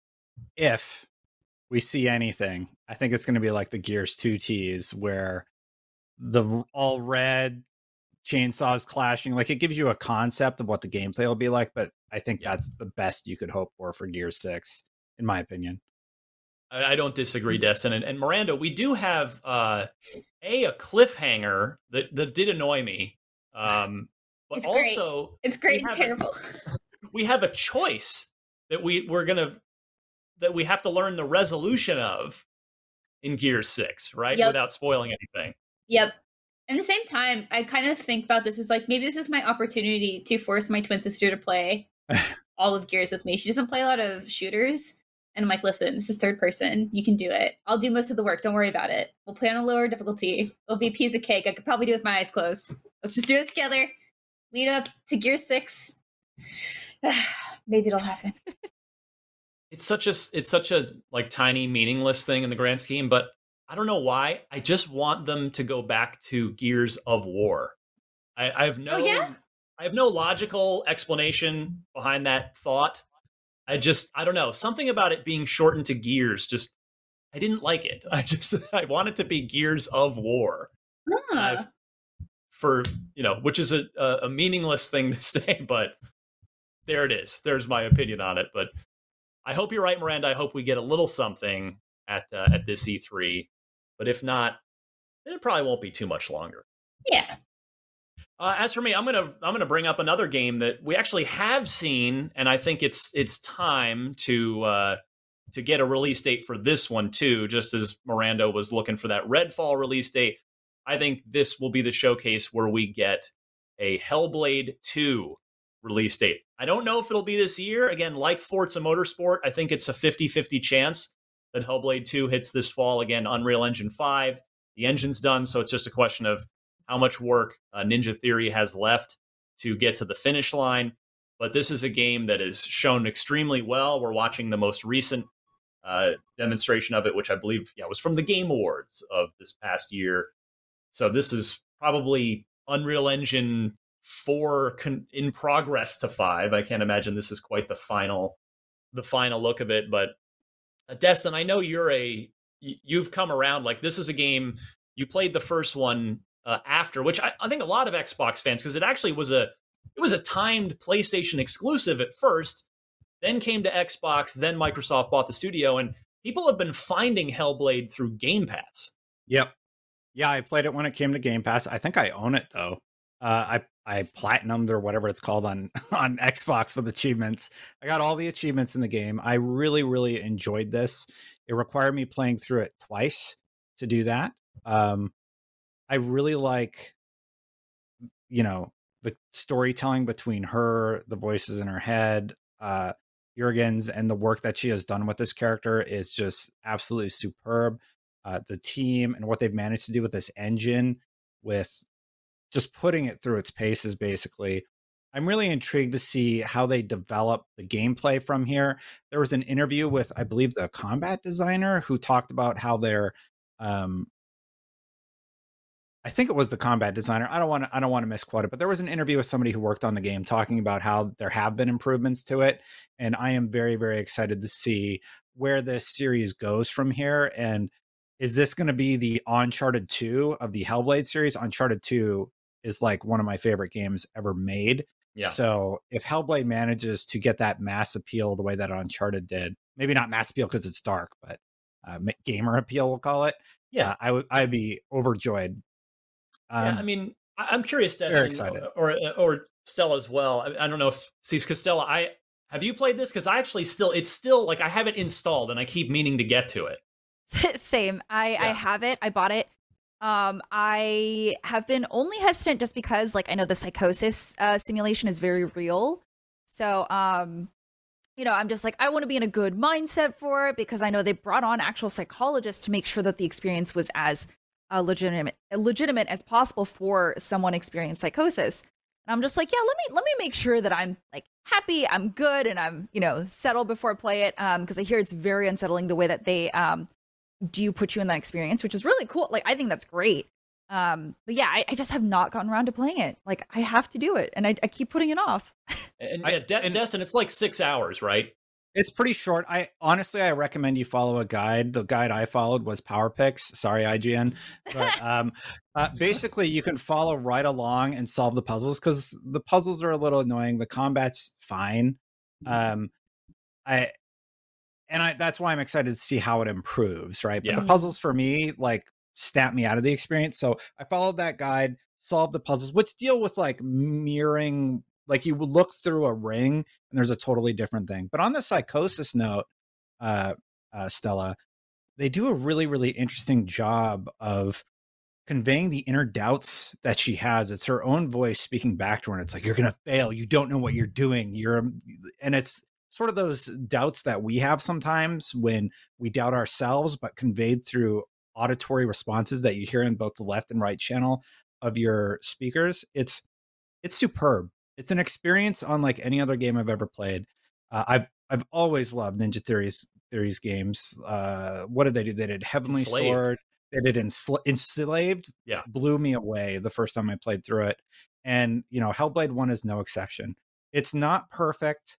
S6: If we see anything, I think it's going to be like the Gears two tease where the all red chainsaws clashing. Like, it gives you a concept of what the gameplay will be like, but I think
S1: Yeah.
S6: that's the best you could hope for for Gears six, in my opinion.
S1: I, I don't disagree, Destin. And, and Miranda, we do have uh, a a cliffhanger that that did annoy me, um, but
S5: It's great.
S1: also
S5: It's great
S1: we
S5: and
S1: have a-
S5: terrible.
S1: we have a choice that we we're gonna that we have to learn the resolution of in Gears six, right?
S5: Yep.
S1: Without spoiling anything.
S5: Yep. At the same time, I kind of think about this as like, maybe this is my opportunity to force my twin sister to play all of Gears with me. She doesn't play a lot of shooters. And I'm like, listen, this is third person. You can do it. I'll do most of the work. Don't worry about it. We'll play on a lower difficulty. It'll be a piece of cake. I could probably do it with my eyes closed. Let's just do it together. Lead up to Gear six. Maybe it'll happen.
S1: It's such a it's such a like tiny meaningless thing in the grand scheme, but I don't know why. I just want them to go back to Gears of War. I, I have no
S5: Oh, yeah?
S1: I have no logical explanation behind that thought. I just I don't know. Something about it being shortened to Gears just I didn't like it. I just I want it to be Gears of War.
S5: Huh.
S1: I've- For you know, which is a, a a meaningless thing to say, but there it is. There's my opinion on it. But I hope you're right, Miranda. I hope we get a little something at uh, at this E three. But if not, then it probably won't be too much longer.
S5: Yeah.
S1: Uh, as for me, I'm gonna I'm gonna bring up another game that we actually have seen, and I think it's it's time to uh, to get a release date for this one too. Just as Miranda was looking for that Redfall release date, I think this will be the showcase where we get a Hellblade two release date. I don't know if it'll be this year. Again, like Forza Motorsport, I think it's a fifty-fifty chance that Hellblade two hits this fall. Again, Unreal Engine five. The engine's done, so it's just a question of how much work uh, Ninja Theory has left to get to the finish line. But this is a game that is shown extremely well. We're watching the most recent uh, demonstration of it, which I believe yeah, was from the Game Awards of this past year. So this is probably Unreal Engine four con- in progress to five. I can't imagine this is quite the final, the final look of it. But uh, Destin, I know you're a you've come around. Like, this is a game you played the first one uh, after, which I, I think a lot of Xbox fans, because it actually was a it was a timed PlayStation exclusive at first, then came to Xbox, then Microsoft bought the studio, and people have been finding Hellblade through Game Pass.
S6: Yep. Yeah, I played it when it came to Game Pass. I think I own it though. Uh, I I platinumed or whatever it's called on on Xbox with achievements. I got all the achievements in the game. I really really enjoyed this. It required me playing through it twice to do that. Um, I really like, you know, the storytelling between her, the voices in her head, uh, Jurgens, and the work that she has done with this character is just absolutely superb. Uh, the team and what they've managed to do with this engine, with just putting it through its paces, basically. I'm really intrigued to see how they develop the gameplay from here. There was an interview with, I believe, the combat designer who talked about how they're, um, I think it was the combat designer. I don't want to, I don't want to misquote it, but there was an interview with somebody who worked on the game talking about how there have been improvements to it. And I am very, very excited to see where this series goes from here. And is this going to be the Uncharted two of the Hellblade series? Uncharted two is like one of my favorite games ever made.
S1: Yeah.
S6: So if Hellblade manages to get that mass appeal the way that Uncharted did, maybe not mass appeal because it's dark, but uh, gamer appeal, we'll call it.
S1: Yeah.
S6: Uh, I would, I'd be overjoyed. Um,
S1: yeah, I mean, I- I'm curious,
S6: very
S1: Destin,
S6: excited.
S1: or or Stella as well. I, I don't know if see, because Stella, I have you played this? Because I actually still, it's still like I have it installed and I keep meaning to get to it.
S2: Same. I I
S1: Yeah.
S2: have it. I bought it Um, I have been only hesitant just because, like, I know the psychosis uh, simulation is very real. So, um, you know, I'm just like, I want to be in a good mindset for it because I know they brought on actual psychologists to make sure that the experience was as uh, legitimate, legitimate as possible for someone experiencing psychosis. And I'm just like, yeah, let me let me make sure that I'm like happy, I'm good, and I'm, you know, settled before I play it. Um, because I hear it's very unsettling the way that they um do put you in that experience, which is really cool. Like, I think that's great. Um, but yeah, I, I just have not gotten around to playing it. Like, I have to do it, and I, I keep putting it off.
S1: And
S6: I-
S1: yeah, De-
S6: and-
S1: Destin, it's like six hours, right?
S6: It's pretty short. I honestly, I recommend you follow a guide. The guide I followed was Power Picks. Sorry, I G N. But um, uh, basically, you can follow right along and solve the puzzles because the puzzles are a little annoying. The combat's fine. Um, I and I that's why I'm excited to see how it improves. Right, but
S1: Yeah.
S6: the puzzles for me like snap me out of the experience. So I followed that guide, solved the puzzles, which deal with like mirroring. Like you would look through a ring and there's a totally different thing. But on the psychosis note, uh, uh, Stella, they do a really, really interesting job of conveying the inner doubts that she has. It's her own voice speaking back to her. And it's like, you're going to fail. You don't know what you're doing. You're, and it's sort of those doubts that we have sometimes when we doubt ourselves, but conveyed through auditory responses that you hear in both the left and right channel of your speakers. It's, it's superb. It's an experience unlike any other game I've ever played. Uh, I've I've always loved Ninja Theory's Theory's games. Uh, what did they do? They did Heavenly
S1: Enslaved.
S6: Sword. They did Ensla- Enslaved.
S1: Yeah.
S6: Blew me away the first time I played through it. And you know, Hellblade One is no exception. It's not perfect.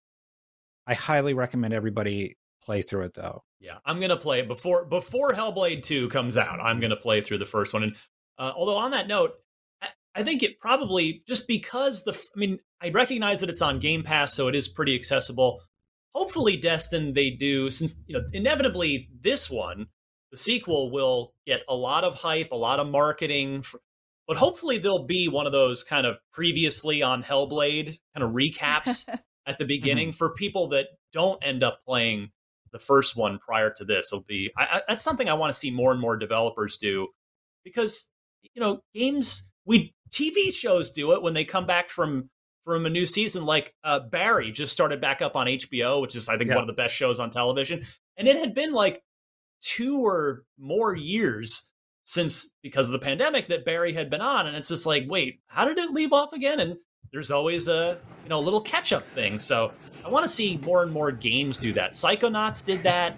S6: I highly recommend everybody play through it though.
S1: Yeah, I'm gonna play it before before Hellblade two comes out. I'm gonna play through the first one. And uh, although on that note, I, I think it probably just because the I mean I recognize that it's on Game Pass, so it is pretty accessible. Hopefully, Destin, they do since you know inevitably this one, the sequel will get a lot of hype, a lot of marketing. For, but hopefully, there'll be one of those kind of previously on Hellblade kind of recaps at the beginning mm-hmm. for people that don't end up playing the first one prior to this. Will be I, I, that's something I want to see more and more developers do because you know games we T V shows do it when they come back from from a new season. Like uh, Barry just started back up on H B O, which is I think yeah. one of the best shows on television, and it had been like two or more years since because of the pandemic that Barry had been on, and it's just like, wait, how did it leave off again? And there's always a you know a little catch up thing. So I want to see more and more games do that. Psychonauts did that.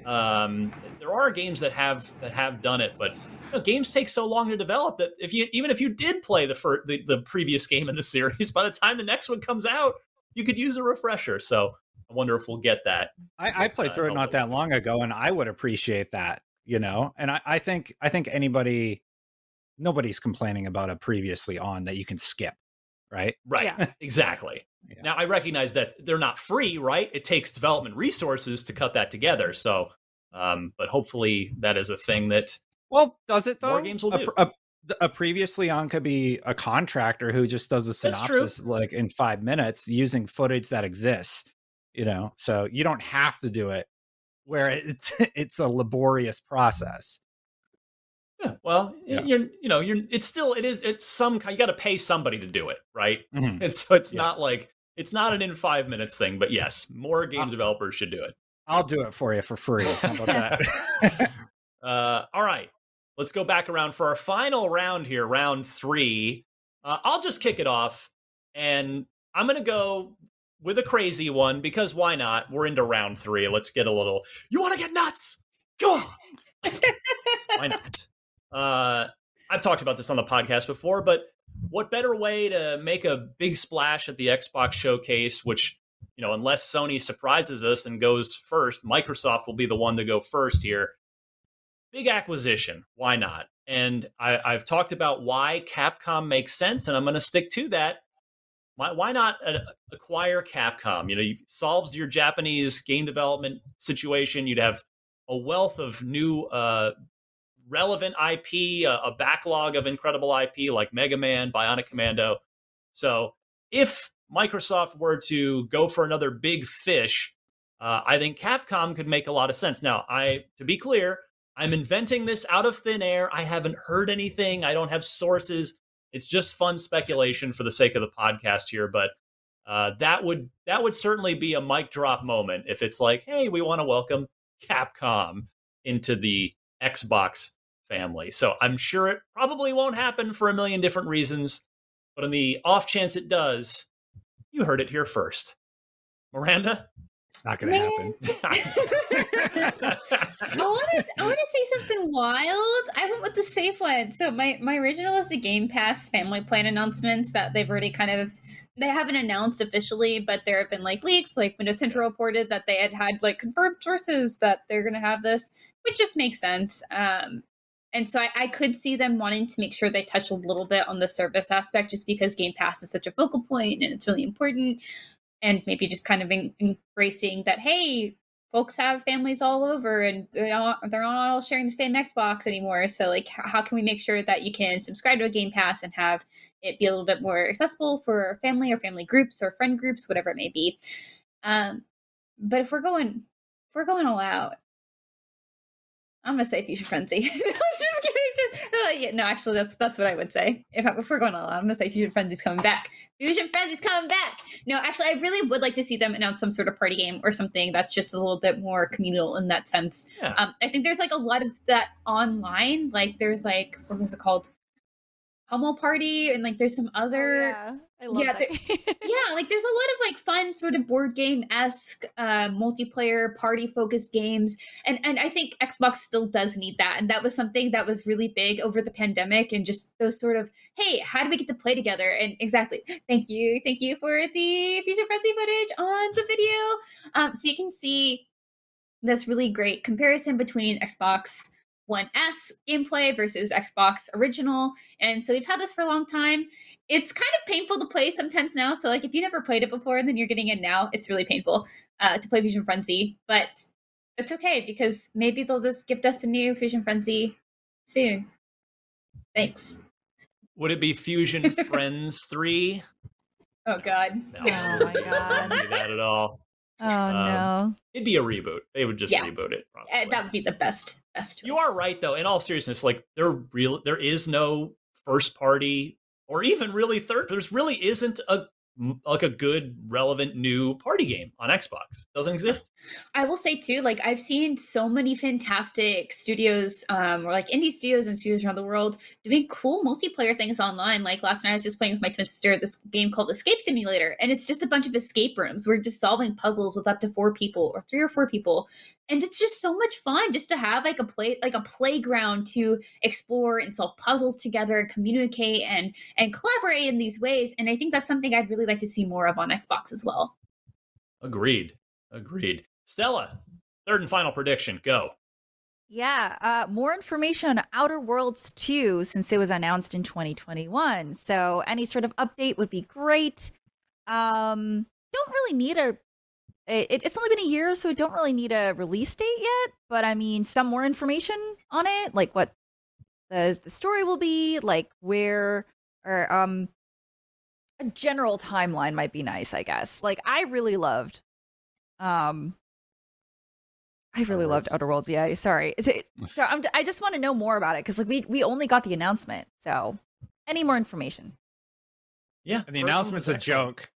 S1: Um, there are games that have that have done it, but you know, games take so long to develop that if you even if you did play the, fir- the the previous game in the series, by the time the next one comes out, you could use a refresher. So I wonder if we'll get that.
S6: I, I played through uh, it not that long ago, and I would appreciate that. You know, and I, I think I think anybody, nobody's complaining about a previously on that you can skip. Right.
S1: Right. Yeah. Exactly. Yeah. Now, I recognize that they're not free, right? It takes development resources to cut that together. So, um, but hopefully that is a thing that.
S6: Well, does it though?
S1: More games will
S6: a,
S1: do.
S6: A, a previously on could be a contractor who just does a synopsis like in five minutes using footage that exists, you know, so you don't have to do it where it's, it's a laborious process.
S1: Yeah, well, yeah. you're, you know, you're, it's still, it is, it's some kind, you got to pay somebody to do it, right? Mm-hmm. And so it's yeah. not like, it's not an in five minutes thing, but yes, more game uh, developers should do it.
S6: I'll do it for you for free. How about that?
S1: uh, all right, let's go back around for our final round here, round three. Uh, I'll just kick it off and I'm going to go with a crazy one because why not? We're into round three. Let's get a little, you want to get nuts? Go on. Let's get nuts. Why not? Uh, I've talked about this on the podcast before, but what better way to make a big splash at the Xbox showcase, which, you know, unless Sony surprises us and goes first, Microsoft will be the one to go first here. Big acquisition. Why not? And I, I've talked about why Capcom makes sense, and I'm going to stick to that. Why, why not uh, acquire Capcom? You know, it solves your Japanese game development situation. You'd have a wealth of new uh relevant I P, a, a backlog of incredible I P like Mega Man, Bionic Commando. So if Microsoft were to go for another big fish, uh, I think Capcom could make a lot of sense. Now, I to be clear, I'm inventing this out of thin air. I haven't heard anything. I don't have sources. It's just fun speculation for the sake of the podcast here. But uh, that would that would certainly be a mic drop moment if it's like, hey, we want to welcome Capcom into the Xbox family. So I'm sure it probably won't happen for a million different reasons. But on the off chance it does, you heard it here first. Miranda?
S6: Not going to happen.
S5: I want to. I want to say something wild. I went with the safe one. So my my original is the Game Pass Family Plan announcements that they've already kind of. They haven't announced officially, but there have been like leaks. Like Windows Central reported that they had had like confirmed sources that they're going to have this, which just makes sense. Um, and so I, I could see them wanting to make sure they touch a little bit on the service aspect, just because Game Pass is such a focal point and it's really important. And maybe just kind of in, embracing that, hey, folks have families all over and they're not, they're not all sharing the same Xbox anymore. So, like, how can we make sure that you can subscribe to a Game Pass and have it be a little bit more accessible for family or family groups or friend groups, whatever it may be. Um, but if we're going, if we're going all out, I'm gonna say Fusion Frenzy. Just kidding. Just, uh, yeah, no, actually, that's that's what I would say. If, I, if we're going all out, I'm gonna say Fusion Frenzy's coming back. Fusion Frenzy's coming back. No, actually, I really would like to see them announce some sort of party game or something that's just a little bit more communal in that sense. Yeah. Um, I think there's like a lot of that online. Like there's like, what was it called? Hummel Party, and like there's some other.
S2: Oh, yeah, I love
S5: yeah,
S2: that.
S5: there, yeah, like there's a lot of like fun sort of board game-esque uh, multiplayer party-focused games, and and I think Xbox still does need that, and that was something that was really big over the pandemic, and just those sort of, hey, how do we get to play together? And exactly, thank you, thank you for the Fusion Frenzy footage on the video, um, so you can see this really great comparison between Xbox One S gameplay versus Xbox original. And so we've had this for a long time. It's kind of painful to play sometimes now. So like if you never played it before and then you're getting in now, it's really painful uh, to play Fusion Frenzy. But it's okay because maybe they'll just gift us a new Fusion Frenzy soon. Thanks.
S1: Would it be Fusion Friends three?
S5: Oh, God.
S1: No,
S2: Oh, my God.
S1: Wouldn't be that at all.
S2: Oh,
S1: Um,
S2: no.
S1: It'd be a reboot. They would just
S5: Yeah.
S1: reboot it. Probably.
S5: Uh, that would be the best, best choice.
S1: You are right, though. In all seriousness, like there real, there is no first party or even really third. There's really isn't a like a good, relevant new party game on Xbox. Doesn't exist.
S5: I will say too, like I've seen so many fantastic studios, um, or like indie studios and studios around the world doing cool multiplayer things online. Like last night, I was just playing with my twin sister this game called Escape Simulator, and it's just a bunch of escape rooms. We're just solving puzzles with up to four people or three or four people, and it's just so much fun just to have like a play, like a playground to explore and solve puzzles together and communicate and and collaborate in these ways. And I think that's something I'd really like to see more of on Xbox as well.
S1: Agreed. Agreed. Stella, third and final prediction. Go.
S2: Yeah, uh, more information on Outer Worlds two since it was announced in twenty twenty-one. So any sort of update would be great. Um, don't really need a. It, it's only been a year, so don't really need a release date yet. But I mean, some more information on it, like what the the story will be, like where, or um, a general timeline might be nice, I guess. Like I really loved, um. I really
S6: Outer
S2: loved
S6: Worlds.
S2: Outer Worlds. Yeah, sorry. It's- it- So I'm, I just want to know more about it because like we we only got the announcement. So any more information?
S1: Yeah.
S6: And the
S1: first one
S6: announcement's
S1: was
S6: a
S1: excellent.
S6: joke.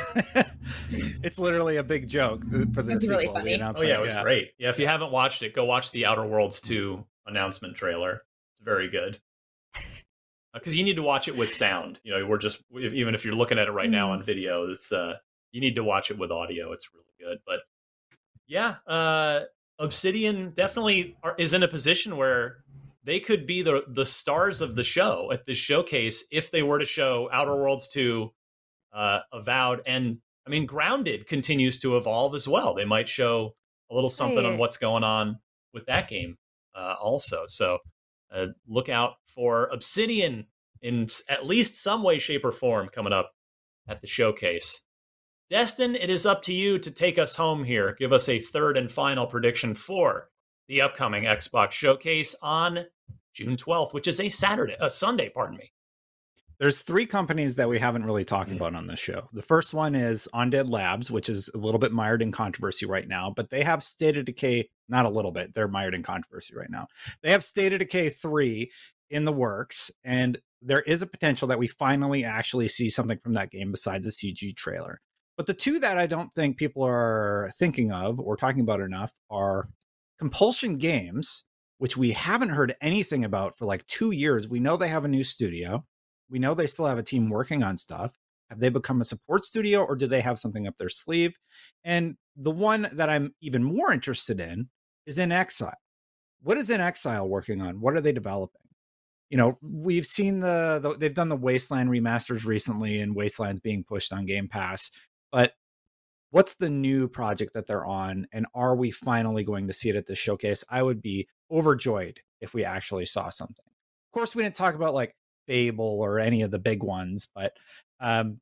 S6: It's literally a big joke th- for the
S5: It's
S6: sequel.
S5: really
S6: the
S5: funny.
S1: Oh
S6: announcement.
S1: yeah, it was great. Yeah, if you haven't watched it, go watch the Outer Worlds two announcement trailer. It's very good. Because you need to watch it with sound. You know, we're just if, even if you're looking at it right now on video, it's uh, you need to watch it with audio. It's really good. But yeah, uh, Obsidian definitely are, is in a position where they could be the the stars of the show at this showcase if they were to show Outer Worlds two, uh, Avowed, and I mean Grounded continues to evolve as well. They might show a little something
S2: Right.
S1: on what's going on with that game uh, also. So uh, look out for Obsidian in s- at least some way, shape, or form coming up at the showcase. Destin, it is up to you to take us home here. Give us a third and final prediction for the upcoming Xbox showcase on June twelfth, which is a Saturday, a Sunday, pardon me.
S6: There's three companies that we haven't really talked about on this show. The first one is Undead Labs, which is a little bit mired in controversy right now, but they have State of Decay not a little bit. They're mired in controversy right now. They have State of Decay three in the works, and there is a potential that we finally actually see something from that game besides a C G trailer. But the two that I don't think people are thinking of or talking about enough are Compulsion Games, which we haven't heard anything about for like two years. We know they have a new studio. We know they still have a team working on stuff. Have they become a support studio, or do they have something up their sleeve? And the one that I'm even more interested in is In Exile. What is In Exile working on? What are they developing? You know, we've seen the, the they've done the Wasteland remasters recently, and Wasteland's being pushed on Game Pass. But what's the new project that they're on? And are we finally going to see it at this showcase? I would be overjoyed if we actually saw something. Of course, we didn't talk about like Fable or any of the big ones, but um,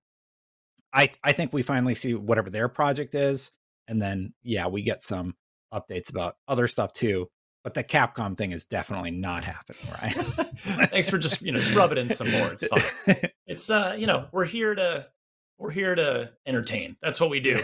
S6: I I think we finally see whatever their project is. And then, yeah, we get some updates about other stuff too. But the Capcom thing is definitely not happening, right?
S1: Thanks for just, you know, just rub it in some more. It's fine. It's, uh, you know, we're here to, we're here to entertain. That's what we do.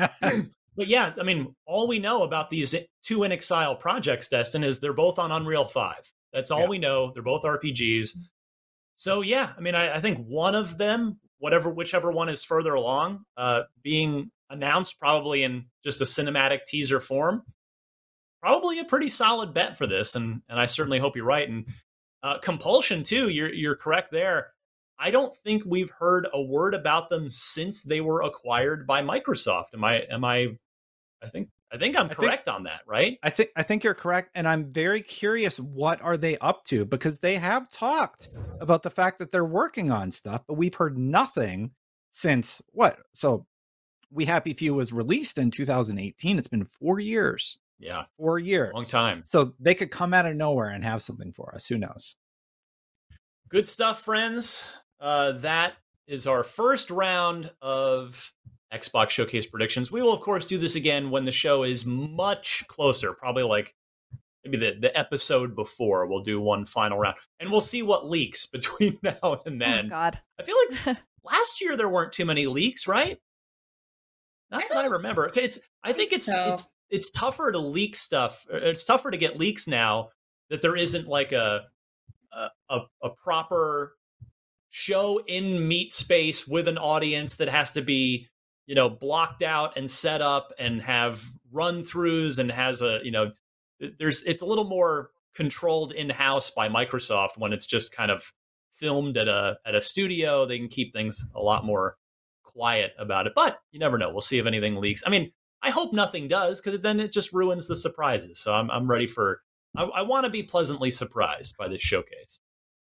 S1: But yeah, I mean, all we know about these two In Exile projects, Destin, is they're both on Unreal five. That's all yeah. we know. They're both R P Gs. So yeah, I mean, I, I think one of them, whatever, whichever one is further along, uh, being announced probably in just a cinematic teaser form, probably a pretty solid bet for this, and and I certainly hope you're right. And uh, Compulsion too, you're you're correct there. I don't think we've heard a word about them since they were acquired by Microsoft. Am I? Am I? I think I think I'm correct think, on that, right?
S6: I think I think you're correct, and I'm very curious. What are they up to? Because they have talked about the fact that they're working on stuff, but we've heard nothing since what? So, We Happy Few was released in two thousand eighteen. It's been four years.
S1: Yeah.
S6: Four years.
S1: Long time.
S6: So they could come out of nowhere and have something for us. Who knows?
S1: Good stuff, friends. Uh, that is our first round of Xbox Showcase predictions. We will, of course, do this again when the show is much closer. Probably like maybe the, the episode before. We'll do one final round. And we'll see what leaks between now and then.
S2: Oh, God.
S1: I feel like last year there weren't too many leaks, right? Not that I remember. It's. I think it's
S5: so.
S1: it's it's tougher to leak stuff. It's tougher to get leaks now that there isn't like a a, a proper show in meat space with an audience that has to be, you know, blocked out and set up and have run throughs and has a, you know, there's it's a little more controlled in-house by Microsoft when it's just kind of filmed at a at a studio. They can keep things a lot more quiet about it, but you never know. We'll see if anything leaks. I mean, I hope nothing does, because then it just ruins the surprises. So I'm I'm ready for. I, I want to be pleasantly surprised by this showcase.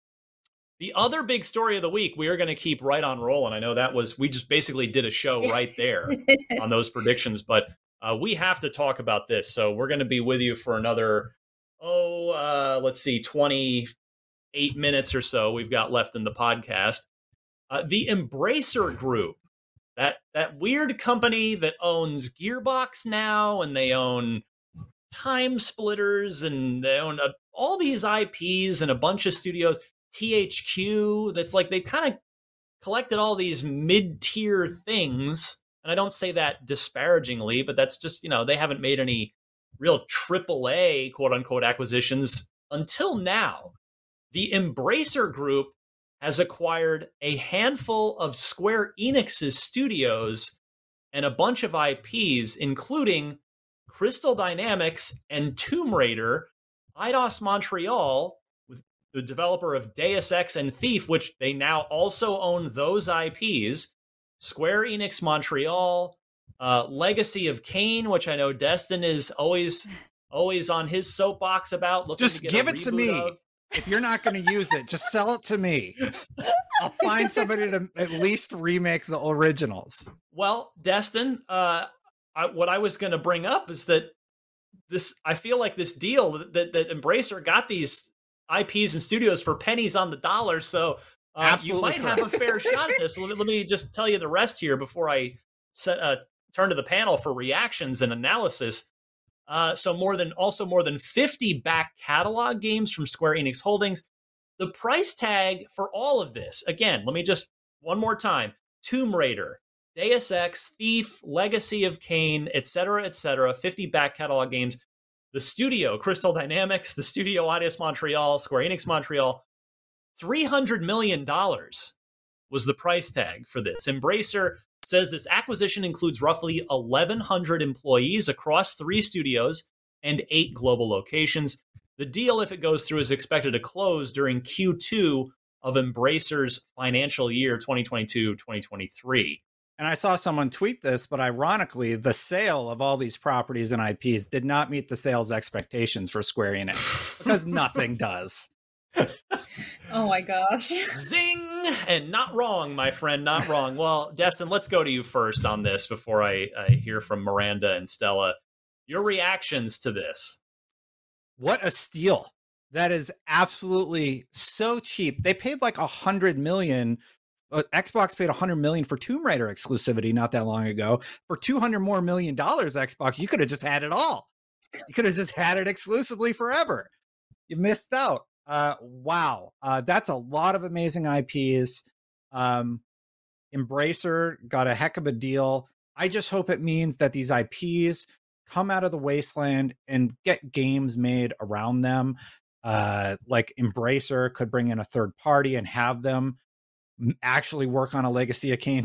S1: The other big story of the week, we are going to keep right on rolling. I know that was we just basically did a show right there on those predictions, but uh, we have to talk about this. So we're going to be with you for another oh, uh, let's see, twenty-eight minutes or so we've got left in the podcast. Uh, the Embracer Group. That that weird company that owns Gearbox now, and they own Time Splitters, and they own a, all these I Ps and a bunch of studios. T H Q, that's like they've kind of collected all these mid-tier things, and I don't say that disparagingly, but that's just, you know, they haven't made any real triple A quote-unquote acquisitions until now. The Embracer Group has acquired a handful of Square Enix's studios and a bunch of I Ps, including Crystal Dynamics and Tomb Raider, Eidos Montreal, with the developer of Deus Ex and Thief, which they now also own those I Ps, Square Enix Montreal, uh, Legacy of Kain, which I know Destin is always always on his soapbox about. Looking
S6: Just
S1: to get
S6: give
S1: a
S6: it to
S1: reboot
S6: me.
S1: Of.
S6: If you're not going to use it, just sell it to me. I'll find somebody to at least remake the originals.
S1: Well, Destin, uh, I, what I was going to bring up is that this, I feel like this deal that, that Embracer got these I Ps and studios for pennies on the dollar. So uh, you might correct. have a fair shot at this. Let, let me just tell you the rest here before I set, uh, turn to the panel for reactions and analysis. Uh, so more than also more than fifty back catalog games from Square Enix Holdings. The price tag for all of this, again, let me just one more time: Tomb Raider, Deus Ex, Thief, Legacy of Kain, et cetera, et cetera. fifty back catalog games. The studio, Crystal Dynamics, the studio Eidos Montreal, Square Enix Montreal, three hundred million dollars was the price tag for this. Embracer says this acquisition includes roughly eleven hundred employees across three studios and eight global locations. The deal, if it goes through, is expected to close during Q two of Embracer's financial year twenty twenty-two twenty twenty-three.
S6: And I saw someone tweet this, but ironically, the sale of all these properties and I Ps did not meet the sales expectations for Square Enix, because nothing does.
S5: Oh my gosh.
S1: Zing! And not wrong, my friend, not wrong. Well, Destin, let's go to you first on this before I, I hear from Miranda and Stella. Your reactions to this.
S6: What a steal. That is absolutely so cheap. They paid like a hundred million. Uh, Xbox paid a hundred million for Tomb Raider exclusivity not that long ago. For two hundred more million dollars, Xbox, you could have just had it all. You could have just had it exclusively forever. You missed out. Uh, wow. Uh, that's a lot of amazing I Ps. Um, Embracer got a heck of a deal. I just hope it means that these I Ps come out of the wasteland and get games made around them. Uh, like Embracer could bring in a third party and have them actually work on a Legacy of Kain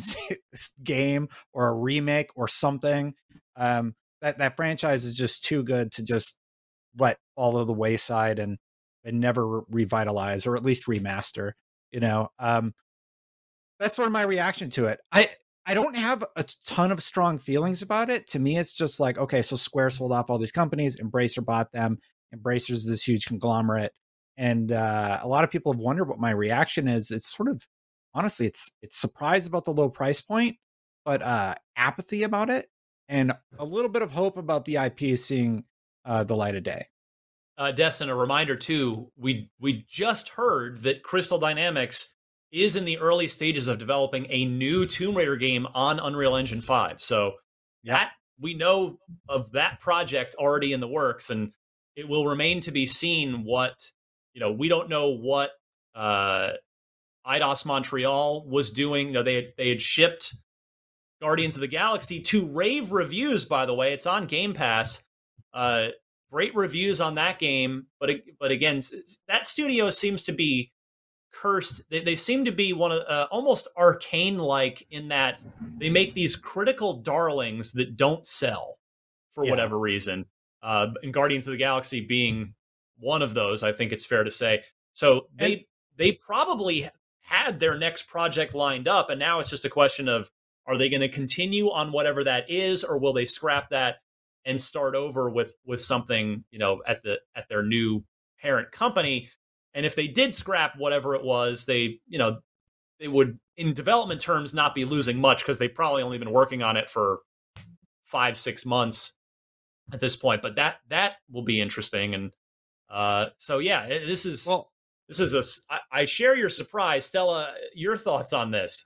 S6: game or a remake or something. Um, that, that franchise is just too good to just let fall to the wayside and, and never revitalize, or at least remaster, you know? Um, that's sort of my reaction to it. I, I don't have a ton of strong feelings about it. To me, it's just like, okay, so Square sold off all these companies, Embracer bought them. Embracer's this huge conglomerate. And uh, a lot of people have wondered what my reaction is. It's sort of, honestly, it's it's surprise about the low price point, but uh, apathy about it, and a little bit of hope about the I P seeing uh, the light of day.
S1: Uh, Destin, a reminder too, we we just heard that Crystal Dynamics is in the early stages of developing a new Tomb Raider game on Unreal Engine five. So
S6: yeah.
S1: that we know of that project already in the works, and it will remain to be seen what, you know, we don't know what uh, Eidos Montreal was doing. You know, they had, they had shipped Guardians of the Galaxy to rave reviews, by the way. It's on Game Pass. Uh, great reviews on that game. But but again, that studio seems to be cursed. They, they seem to be one of uh, almost Arcane-like in that they make these critical darlings that don't sell for
S6: Yeah.
S1: whatever reason. Uh, and Guardians of the Galaxy being one of those, I think it's fair to say. So they
S6: And-
S1: they probably had their next project lined up, and now it's just a question of, are they going to continue on whatever that is, or will they scrap that and start over with with something, you know, at the at their new parent company? And if they did scrap whatever it was, they, you know, they would, in development terms, not be losing much, because they've probably only been working on it for five, six months at this point. But that that will be interesting. And uh, so, yeah, it- this is
S6: Well,
S1: this is a. s- I, I share your surprise, Stella. Your thoughts on this?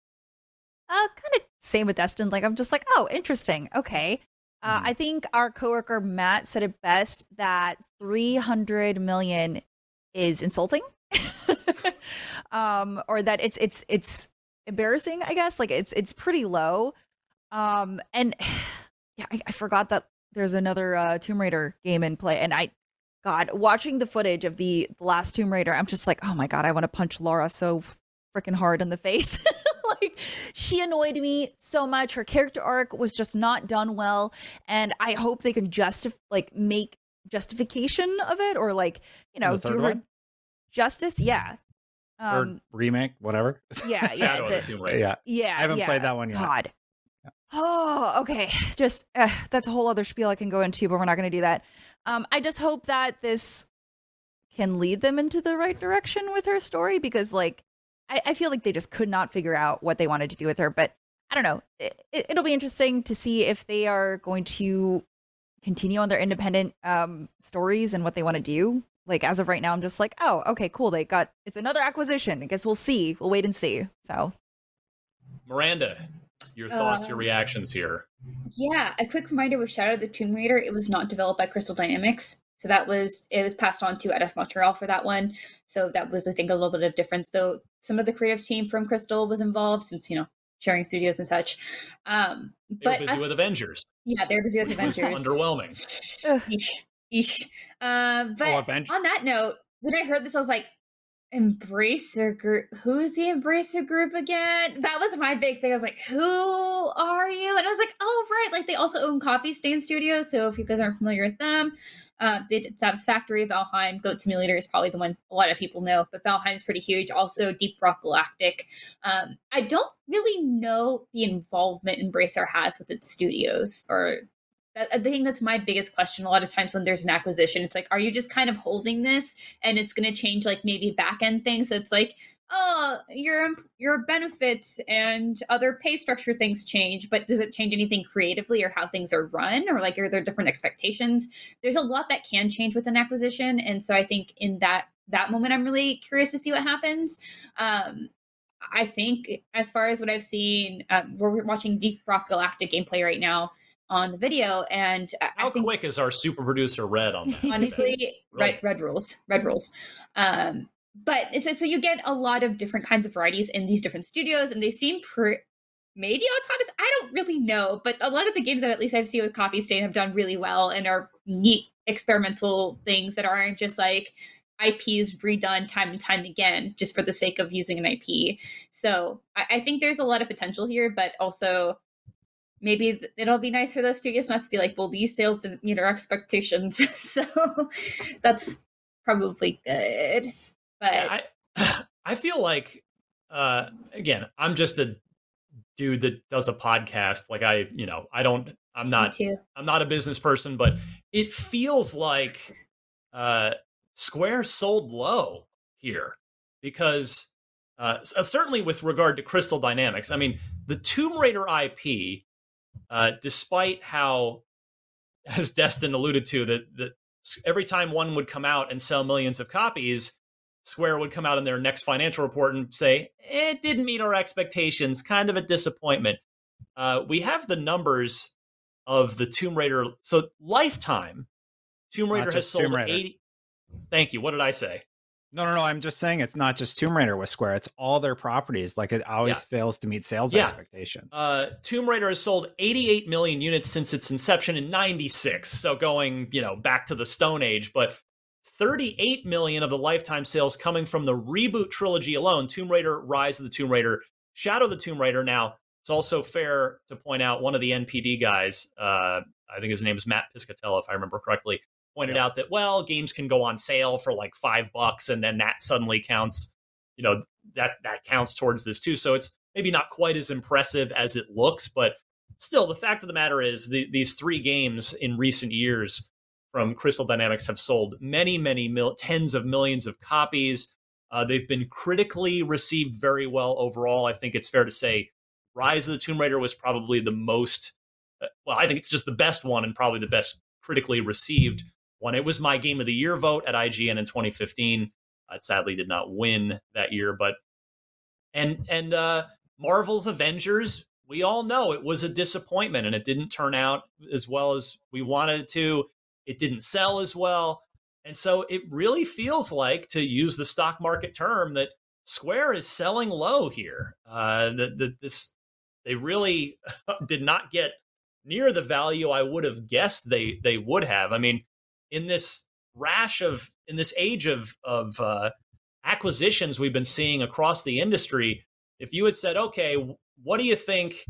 S2: Uh, kind of same with Destin. Like, I'm just like, oh, interesting. Okay. Uh,
S6: Mhm.
S2: I think our coworker Matt said it best that three hundred million is insulting, um, or that it's it's it's embarrassing. I guess like it's it's pretty low. Um, and yeah, I, I forgot that there's another uh, Tomb Raider game in play, and I, God, watching the footage of the, the last Tomb Raider, I'm just like, oh my God, I want to punch Laura so freaking hard in the face. Like, she annoyed me so much. Her character arc was just not done well, and I hope they can justify, like, make justification of it, or like, you know,
S6: The
S2: do
S6: third
S2: her
S6: one?
S2: justice. Yeah,
S6: or
S2: um,
S6: remake, whatever.
S2: yeah, yeah,
S1: Shadow of
S2: the-
S1: the Tomb Raider.
S6: yeah.
S2: yeah.
S6: I haven't
S2: yeah.
S6: played that one yet.
S2: God. Oh, okay. Just uh, that's a whole other spiel I can go into, but we're not going to do that. Um, I just hope that this can lead them into the right direction with her story, because, like, I, I feel like they just could not figure out what they wanted to do with her. But I don't know. It, it, it'll be interesting to see if they are going to continue on their independent um, stories and what they want to do. Like, as of right now, I'm just like, oh, okay, cool. They got it's another acquisition. I guess we'll see. We'll wait and see. So.
S1: Miranda, your thoughts,
S5: Uh,
S1: your reactions here.
S5: Yeah, a quick reminder with Shadow of the Tomb Raider, it was not developed by Crystal Dynamics. So that was, it was passed on to Eidos Montreal for that one. So that was, I think, a little bit of difference, though. Some of the creative team from Crystal was involved, since, you know, sharing studios and such. Um,
S1: They were
S5: but
S1: busy
S5: as-
S1: with Avengers.
S5: yeah, they're busy with Avengers.
S1: Underwhelming.
S2: Ugh.
S5: Yeesh. Eesh. Uh, but
S6: Oh, Aven-
S5: on that note, when I heard this, I was like, Embracer Group. Who's the Embracer Group again? That was my big thing. I was like, who are you? And I was like, oh, right. Like, they also own Coffee Stain Studios. So if you guys aren't familiar with them, uh, they did Satisfactory, Valheim, Goat Simulator is probably the one a lot of people know, but Valheim's pretty huge. Also, Deep Rock Galactic. Um, I don't really know the involvement Embracer has with its studios, or I think that's my biggest question. A lot of times when there's an acquisition, it's like, are you just kind of holding this and it's going to change like maybe back end things? So it's like, oh, your your benefits and other pay structure things change, but does it change anything creatively or how things are run, or like are there different expectations? There's a lot that can change with an acquisition, and so I think in that that moment, I'm really curious to see what happens. Um, I think as far as what I've seen, um, we're watching Deep Rock Galactic gameplay right now on the video, and
S1: how
S5: I think,
S1: quick is our super producer Red on that?
S5: honestly,
S1: Really?
S5: red red rules, red rules. Um, but so, so you get a lot of different kinds of varieties in these different studios, and they seem pre- maybe autonomous. I don't really know, but a lot of the games that at least I've seen with Coffee Stain have done really well and are neat experimental things that aren't just like I Ps redone time and time again just for the sake of using an I P. So I, I think there's a lot of potential here, but also maybe it'll be nice for those studios not to be like, well, these sales didn't meet our expectations. So that's probably good. But
S1: Yeah, I, I feel like, uh, again, I'm just a dude that does a podcast. Like I, you know, I don't, I'm not,
S5: me too.
S1: I'm not a business person, but it feels like uh, Square sold low here because uh, certainly with regard to Crystal Dynamics, I mean, the Tomb Raider I P, uh, despite how, as Destin alluded to, that that every time one would come out and sell millions of copies, Square would come out in their next financial report and say, it didn't meet our expectations, kind of a disappointment. Uh, we have the numbers of the Tomb Raider. So Lifetime, Tomb
S6: Not
S1: Raider has
S6: just Tomb
S1: sold
S6: Raider.
S1: eighty. Thank you. What did I say?
S6: No, no, no. I'm just saying it's not just Tomb Raider with Square. It's all their properties. Like it always
S1: Yeah.
S6: fails to meet sales
S1: Yeah.
S6: expectations.
S1: Uh, Tomb Raider has sold eighty-eight million units since its inception in ninety-six. So going, you know, back to the Stone Age, but thirty-eight million of the Lifetime sales coming from the reboot trilogy alone: Tomb Raider, Rise of the Tomb Raider, Shadow of the Tomb Raider. Now, it's also fair to point out one of the N P D guys, uh, I think his name is Matt Piscatella, if I remember correctly, pointed
S6: Yeah.
S1: out that, well, games can go on sale for like five bucks, and then that suddenly counts, you know, that that counts towards this too. So it's maybe not quite as impressive as it looks, but still, the fact of the matter is the, these three games in recent years from Crystal Dynamics have sold many, many mil- tens of millions of copies. Uh, they've been critically received very well overall. I think it's fair to say Rise of the Tomb Raider was probably the most, uh, well, I think it's just the best one and probably the best critically received one. It was my Game of the Year vote at I G N in twenty fifteen. Uh, it sadly did not win that year, but and and uh, Marvel's Avengers, we all know it was a disappointment and it didn't turn out as well as we wanted it to. It didn't sell as well. And so it really feels like, to use the stock market term, that Square is selling low here. Uh, that that this they really did not get near the value I would have guessed they they would have. I mean, in this rash of in this age of of uh, acquisitions we've been seeing across the industry, if you had said, okay, what do you think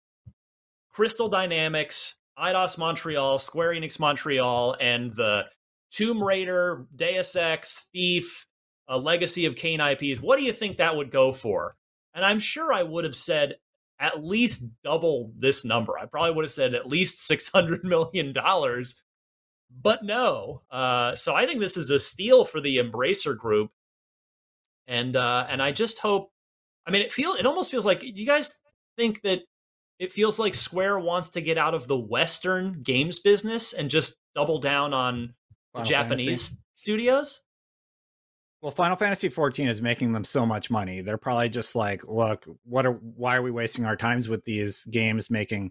S1: Crystal Dynamics, Eidos Montreal, Square Enix Montreal, and the Tomb Raider, Deus Ex, Thief, a Legacy of Kain I Ps, what do you think that would go for? And I'm sure I would have said at least double this number. I probably would have said at least six hundred million dollars. But no. Uh, so I think this is a steal for the Embracer Group. And uh, and I just hope, I mean, it feel it almost feels like, do you guys think that it feels like Square wants to get out of the Western games business and just double down on the
S6: Final
S1: Japanese
S6: Fantasy.
S1: studios?
S6: Well, Final Fantasy fourteen is making them so much money. They're probably just like, look, what are why are we wasting our times with these games making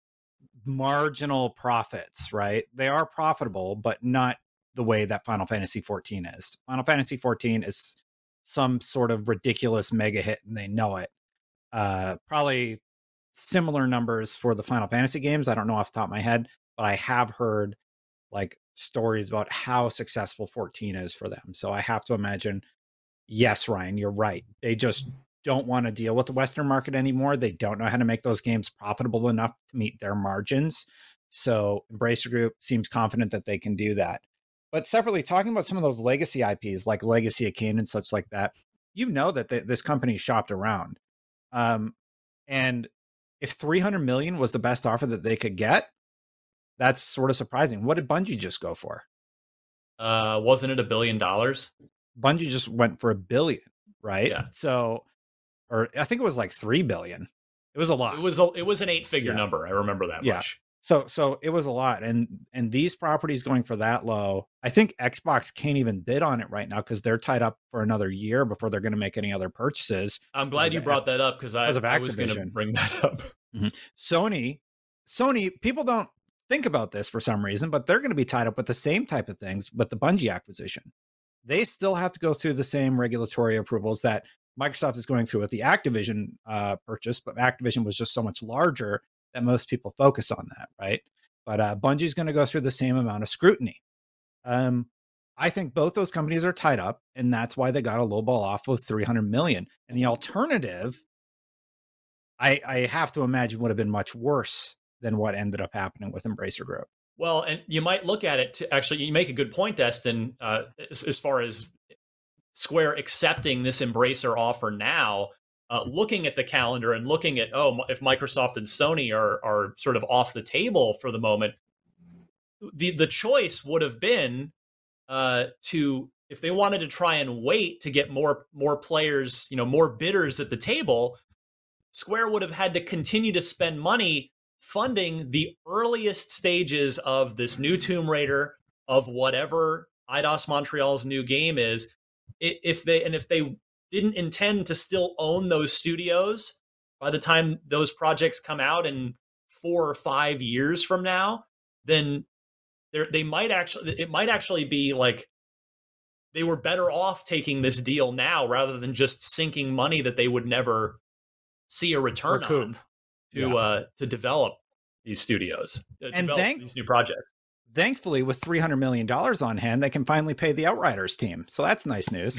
S6: marginal profits, right? They are profitable, but not the way that Final Fantasy fourteen is. Final Fantasy fourteen is some sort of ridiculous mega hit and they know it. Uh, probably similar numbers for the Final Fantasy games. I don't know off the top of my head, but I have heard like stories about how successful fourteen is for them. So I have to imagine, yes, Ryan, you're right. They just don't want to deal with the Western market anymore. They don't know how to make those games profitable enough to meet their margins. So Embracer Group seems confident that they can do that. But separately, talking about some of those legacy I Ps like Legacy of Kain and such like that, you know that they, this company shopped around. Um, and if three hundred million was the best offer that they could get, that's sort of surprising. What did Bungie just go for?
S1: Uh, wasn't it a billion dollars?
S6: Bungie just went for a billion, right?
S1: Yeah.
S6: So, or I think it was like three billion. It was a lot.
S1: It was a, it was an eight figure
S6: Yeah.
S1: number. I remember that
S6: Yeah.
S1: much.
S6: So, so it was a lot, and and these properties going for that low, I think Xbox can't even bid on it right now because they're tied up for another year before they're going to make any other purchases.
S1: I'm glad you
S6: of
S1: brought that up because I,
S6: because of
S1: I was going to
S6: Activision.
S1: bring that up.
S6: Sony, Sony, people don't think about this for some reason, but they're going to be tied up with the same type of things with the Bungie acquisition. They still have to go through the same regulatory approvals that Microsoft is going through with the Activision uh, purchase, but Activision was just so much larger that most people focus on that, right? But uh, Bungie is going to go through the same amount of scrutiny. Um, I think both those companies are tied up, and that's why they got a lowball off of three hundred million. And the alternative, I, I have to imagine, would have been much worse than what ended up happening with Embracer Group.
S1: Well, and you might look at it to actually, you make a good point, Destin, uh, as, as far as Square accepting this Embracer offer now, uh, looking at the calendar and looking at, oh, if Microsoft and Sony are are sort of off the table for the moment, the the choice would have been uh, to, if they wanted to try and wait to get more more players, you know, more bidders at the table, Square would have had to continue to spend money funding the earliest stages of this new Tomb Raider, of whatever Eidos Montreal's new game is. If they and if they didn't intend to still own those studios by the time those projects come out in four or five years from now, then they they might actually it might actually be like they were better off taking this deal now rather than just sinking money that they would never see a return
S6: Recoup.
S1: on to
S6: Yeah.
S1: uh, to develop these studios, uh,
S6: And
S1: develop
S6: thank-
S1: these new projects.
S6: Thankfully, with three hundred million dollars on hand, they can finally pay the Outriders team. So that's nice news.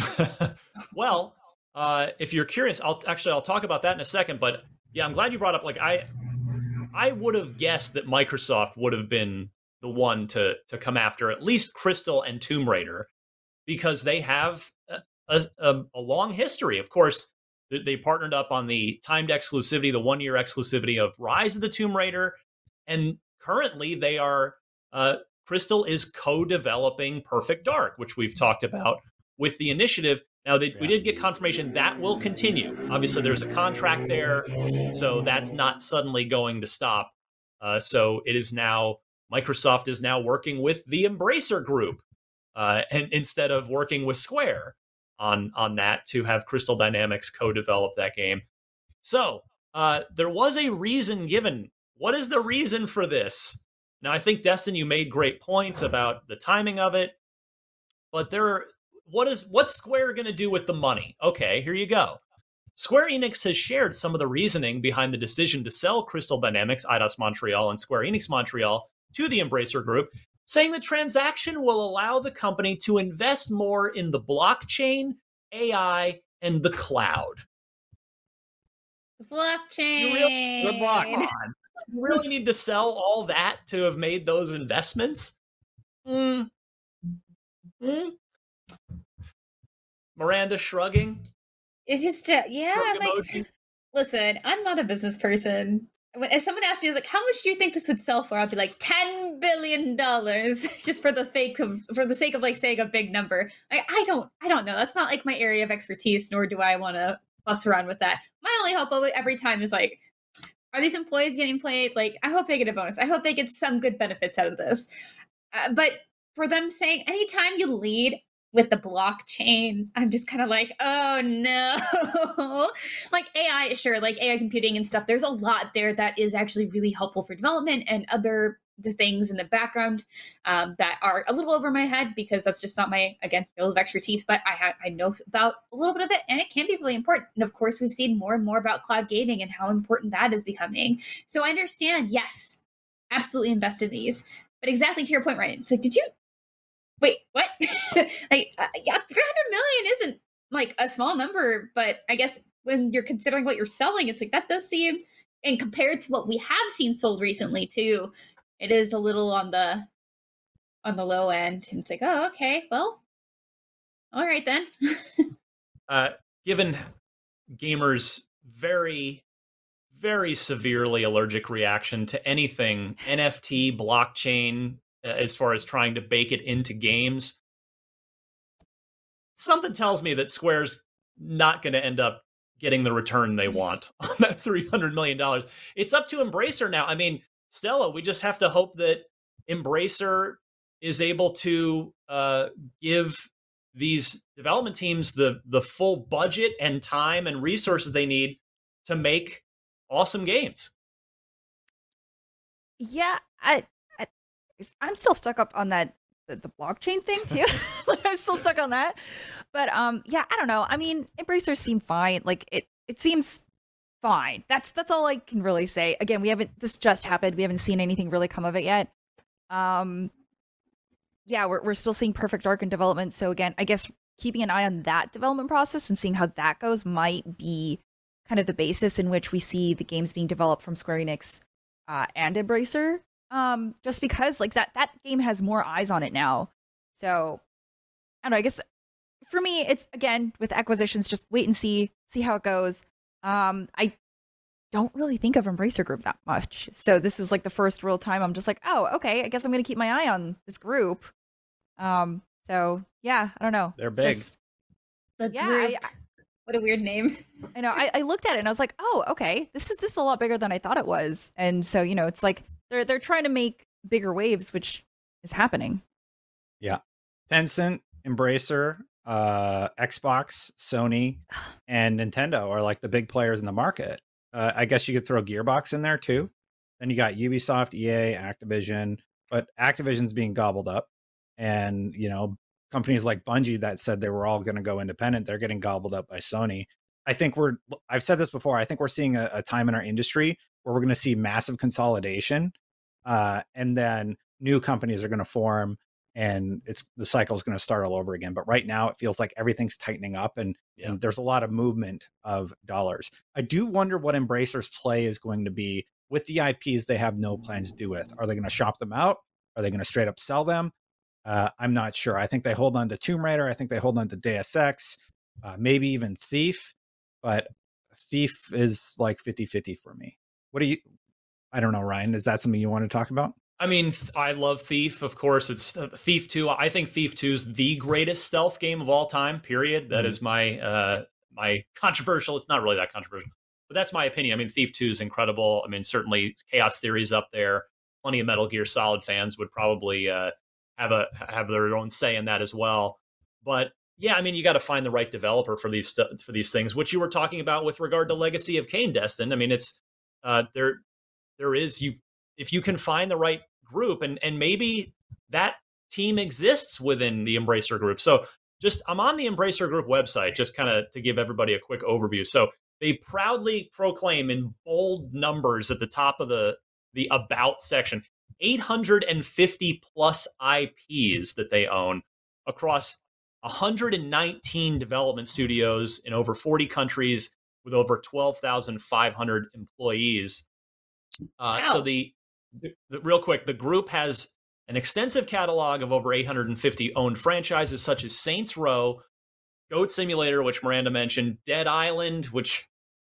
S1: Well, uh, if you're curious, I'll actually I'll talk about that in a second. But yeah, I'm glad you brought up. Like I, I would have guessed that Microsoft would have been the one to to come after at least Crystal and Tomb Raider, because they have a, a, a long history. Of course, they, they partnered up on the timed exclusivity, the one year exclusivity of Rise of the Tomb Raider, and currently they are. Uh, Crystal is co-developing Perfect Dark, which we've talked about with the initiative. Now, they, we did get confirmation that will continue. Obviously, there's a contract there, so that's not suddenly going to stop. Uh, so it is now, Microsoft is now working with the Embracer Group, uh, and instead of working with Square on, on that to have Crystal Dynamics co-develop that game. So uh, there was a reason given. What is the reason for this? Now, I think, Destin, you made great points about the timing of it, but there, what is what's Square going to do with the money? Okay, here you go. Square Enix has shared some of the reasoning behind the decision to sell Crystal Dynamics, Eidos Montreal, and Square Enix Montreal to the Embracer Group, saying the transaction will allow the company to invest more in the blockchain, A I, and the cloud.
S5: Blockchain.
S1: You really,
S6: Good luck.
S1: Come on. You really need to sell all that to have made those investments? Mm. Mm. Miranda shrugging.
S5: It's just, uh, yeah,
S1: Shrug
S5: I'm like,
S1: emoji.
S5: listen, I'm not a business person. When, if someone asked me, I was like, how much do you think this would sell for? I'd be like, ten billion dollars, just for the sake of, for the sake of like saying a big number. I, I don't, I don't know. That's not like my area of expertise, nor do I want to fuss around with that. My only hope every time is like, are these employees getting paid? Like, I hope they get a bonus. I hope they get some good benefits out of this. Uh, but for them saying, anytime you lead with the blockchain, I'm just kind of like, oh no. Like A I, sure, like A I computing and stuff, there's a lot there that is actually really helpful for development and other the things in the background um, that are a little over my head because that's just not my, again, field of expertise, but I ha- I know about a little bit of it and it can be really important. And of course, we've seen more and more about cloud gaming and how important that is becoming. So I understand, yes, absolutely invest in these. But exactly to your point, Ryan, it's like, did you wait? What? Like, uh, yeah, three hundred million isn't like a small number, but I guess when you're considering what you're selling, it's like that does seem, and compared to what we have seen sold recently too, it is a little on the on the low end. And it's like, oh, okay, well, all right then.
S1: uh, given gamers' very, very severely allergic reaction to anything N F T, blockchain, uh, as far as trying to bake it into games, something tells me that Square's not going to end up getting the return they want on that three hundred million dollars. It's up to Embracer now. I mean, Stella, we just have to hope that Embracer is able to uh, give these development teams the the full budget and time and resources they need to make awesome games.
S2: Yeah, I, I I'm still stuck up on that the, the blockchain thing too. Like, I'm still stuck on that. But um, yeah, I don't know. I mean, Embracers seem fine. Like it it seems fine. That's that's all I can really say. Again, we haven't. This just happened. We haven't seen anything really come of it yet. Um. Yeah, we're we're still seeing Perfect Dark in development. So again, I guess keeping an eye on that development process and seeing how that goes might be kind of the basis in which we see the games being developed from Square Enix uh, and Embracer. Um, just because like that that game has more eyes on it now. So I don't know. I guess for me, it's again with acquisitions, just wait and see, see how it goes. Um, I don't really think of Embracer Group that much. So this is like the first real time I'm just like, oh, okay, I guess I'm going to keep my eye on this group. Um, so yeah, I don't know.
S6: They're
S2: It's
S6: big.
S2: just-
S5: The
S2: yeah,
S5: group.
S2: I,
S5: What a weird name.
S2: I know. I, I looked at it and I was like, oh, okay, this is this is a lot bigger than I thought it was. And so, you know, it's like they're they're trying to make bigger waves, which is happening.
S6: Yeah. Tencent, Embracer, uh, Xbox, Sony, and Nintendo are like the big players in the market. Uh, I guess you could throw Gearbox in there too. Then you got Ubisoft, E A, Activision, but Activision's being gobbled up. And, you know, companies like Bungie that said they were all going to go independent, they're getting gobbled up by Sony. I think we're, I've said this before, I think we're seeing a, a time in our industry where we're going to see massive consolidation. Uh, and then new companies are going to form and it's the cycle is going to start all over again. But right now it feels like everything's tightening up and, yeah. and there's a lot of movement of dollars. I do wonder what Embracer's play is going to be with the I Ps they have no plans to do with. Are they going to shop them out? Are they going to straight up sell them? Uh, I'm not sure. I think they hold on to Tomb Raider. I think they hold on to Deus Ex, uh, maybe even Thief. But Thief is like fifty-fifty for me. What do you, I don't know, Ryan, is that something you want to talk about?
S1: I mean, I love Thief. Of course, it's uh, Thief two. I think Thief two is the greatest stealth game of all time, period. That mm-hmm. is my uh, my controversial. It's not really that controversial, but that's my opinion. I mean, Thief two is incredible. I mean, certainly Chaos Theory's up there. Plenty of Metal Gear Solid fans would probably uh, have a have their own say in that as well. But yeah, I mean, you got to find the right developer for these st- for these things, which you were talking about with regard to Legacy of Kain, Destin. I mean, it's uh, there there is you if you can find the right group, and and maybe that team exists within the Embracer Group. So just I'm on the Embracer Group website, just kind of to give everybody a quick overview. So they proudly proclaim in bold numbers at the top of the the About section, eight hundred fifty plus I Ps that they own across one hundred nineteen development studios in over forty countries with over twelve thousand five hundred employees. Uh, so the, the, the real quick, the group has an extensive catalog of over eight hundred fifty owned franchises such as Saints Row, Goat Simulator, which Miranda mentioned, Dead Island, which,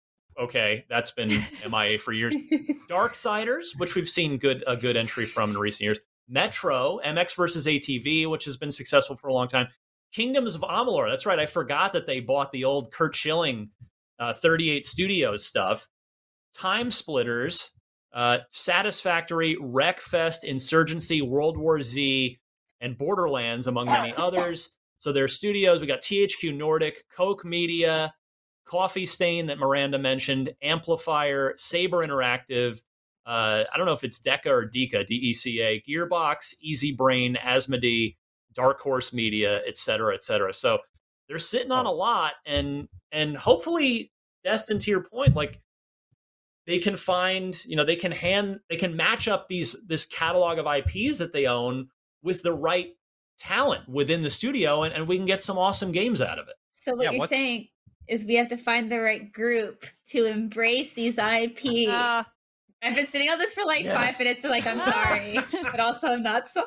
S1: okay, that's been M I A for years, Darksiders, which we've seen good a good entry from in recent years, Metro, M X versus A T V, which has been successful for a long time, Kingdoms of Amalur. That's right, I forgot that they bought the old Kurt Schilling uh, thirty-eight Studios stuff, Time Splitters, uh, Satisfactory, Wreckfest, Insurgency, World War Z, and Borderlands, among many others. So their studios, we got T H Q Nordic, Koch Media, Coffee Stain that Miranda mentioned, Amplifier, Saber Interactive, uh, I don't know if it's Deca or Deca, D E C A, Gearbox, Easy Brain, Asmodee, Dark Horse Media, et cetera, et cetera. So they're sitting on a lot, and and hopefully, Destin, to your point, like they can find, you know, they can hand, they can match up these this catalog of I Ps that they own with the right talent within the studio, and, and we can get some awesome games out of it.
S5: So what
S6: Yeah,
S5: you're
S6: what's-
S5: saying is we have to find the right group to embrace these I Ps.
S2: Uh,
S5: I've been sitting on this for like
S1: Yes.
S5: five minutes, and like I'm sorry, but also I'm not sorry.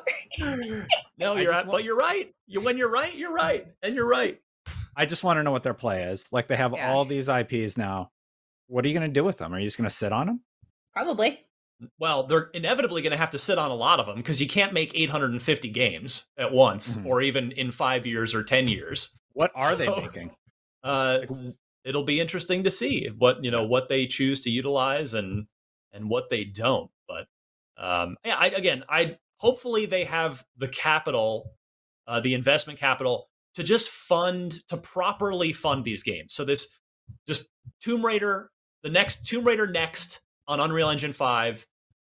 S1: No,
S6: I
S1: you're
S6: just
S1: right,
S6: want-
S1: but you're right. You when you're right, you're right, and you're right.
S6: I just want to know what their play is. Like they have
S2: Yeah.
S6: all these I Ps now. What are you going to do with them? Are you just going to sit on them?
S5: Probably.
S1: Well, they're inevitably going to have to sit on a lot of them because you can't make eight hundred fifty games at once,
S6: Mhm.
S1: or even in five years or ten years.
S6: What are they
S1: So-
S6: making?
S1: Uh, it'll be interesting to see what you know what they choose to utilize and and what they don't. But um, yeah, I, again, I hopefully they have the capital, uh, the investment capital to just fund to properly fund these games. So this just Tomb Raider, the next Tomb Raider next on Unreal Engine five.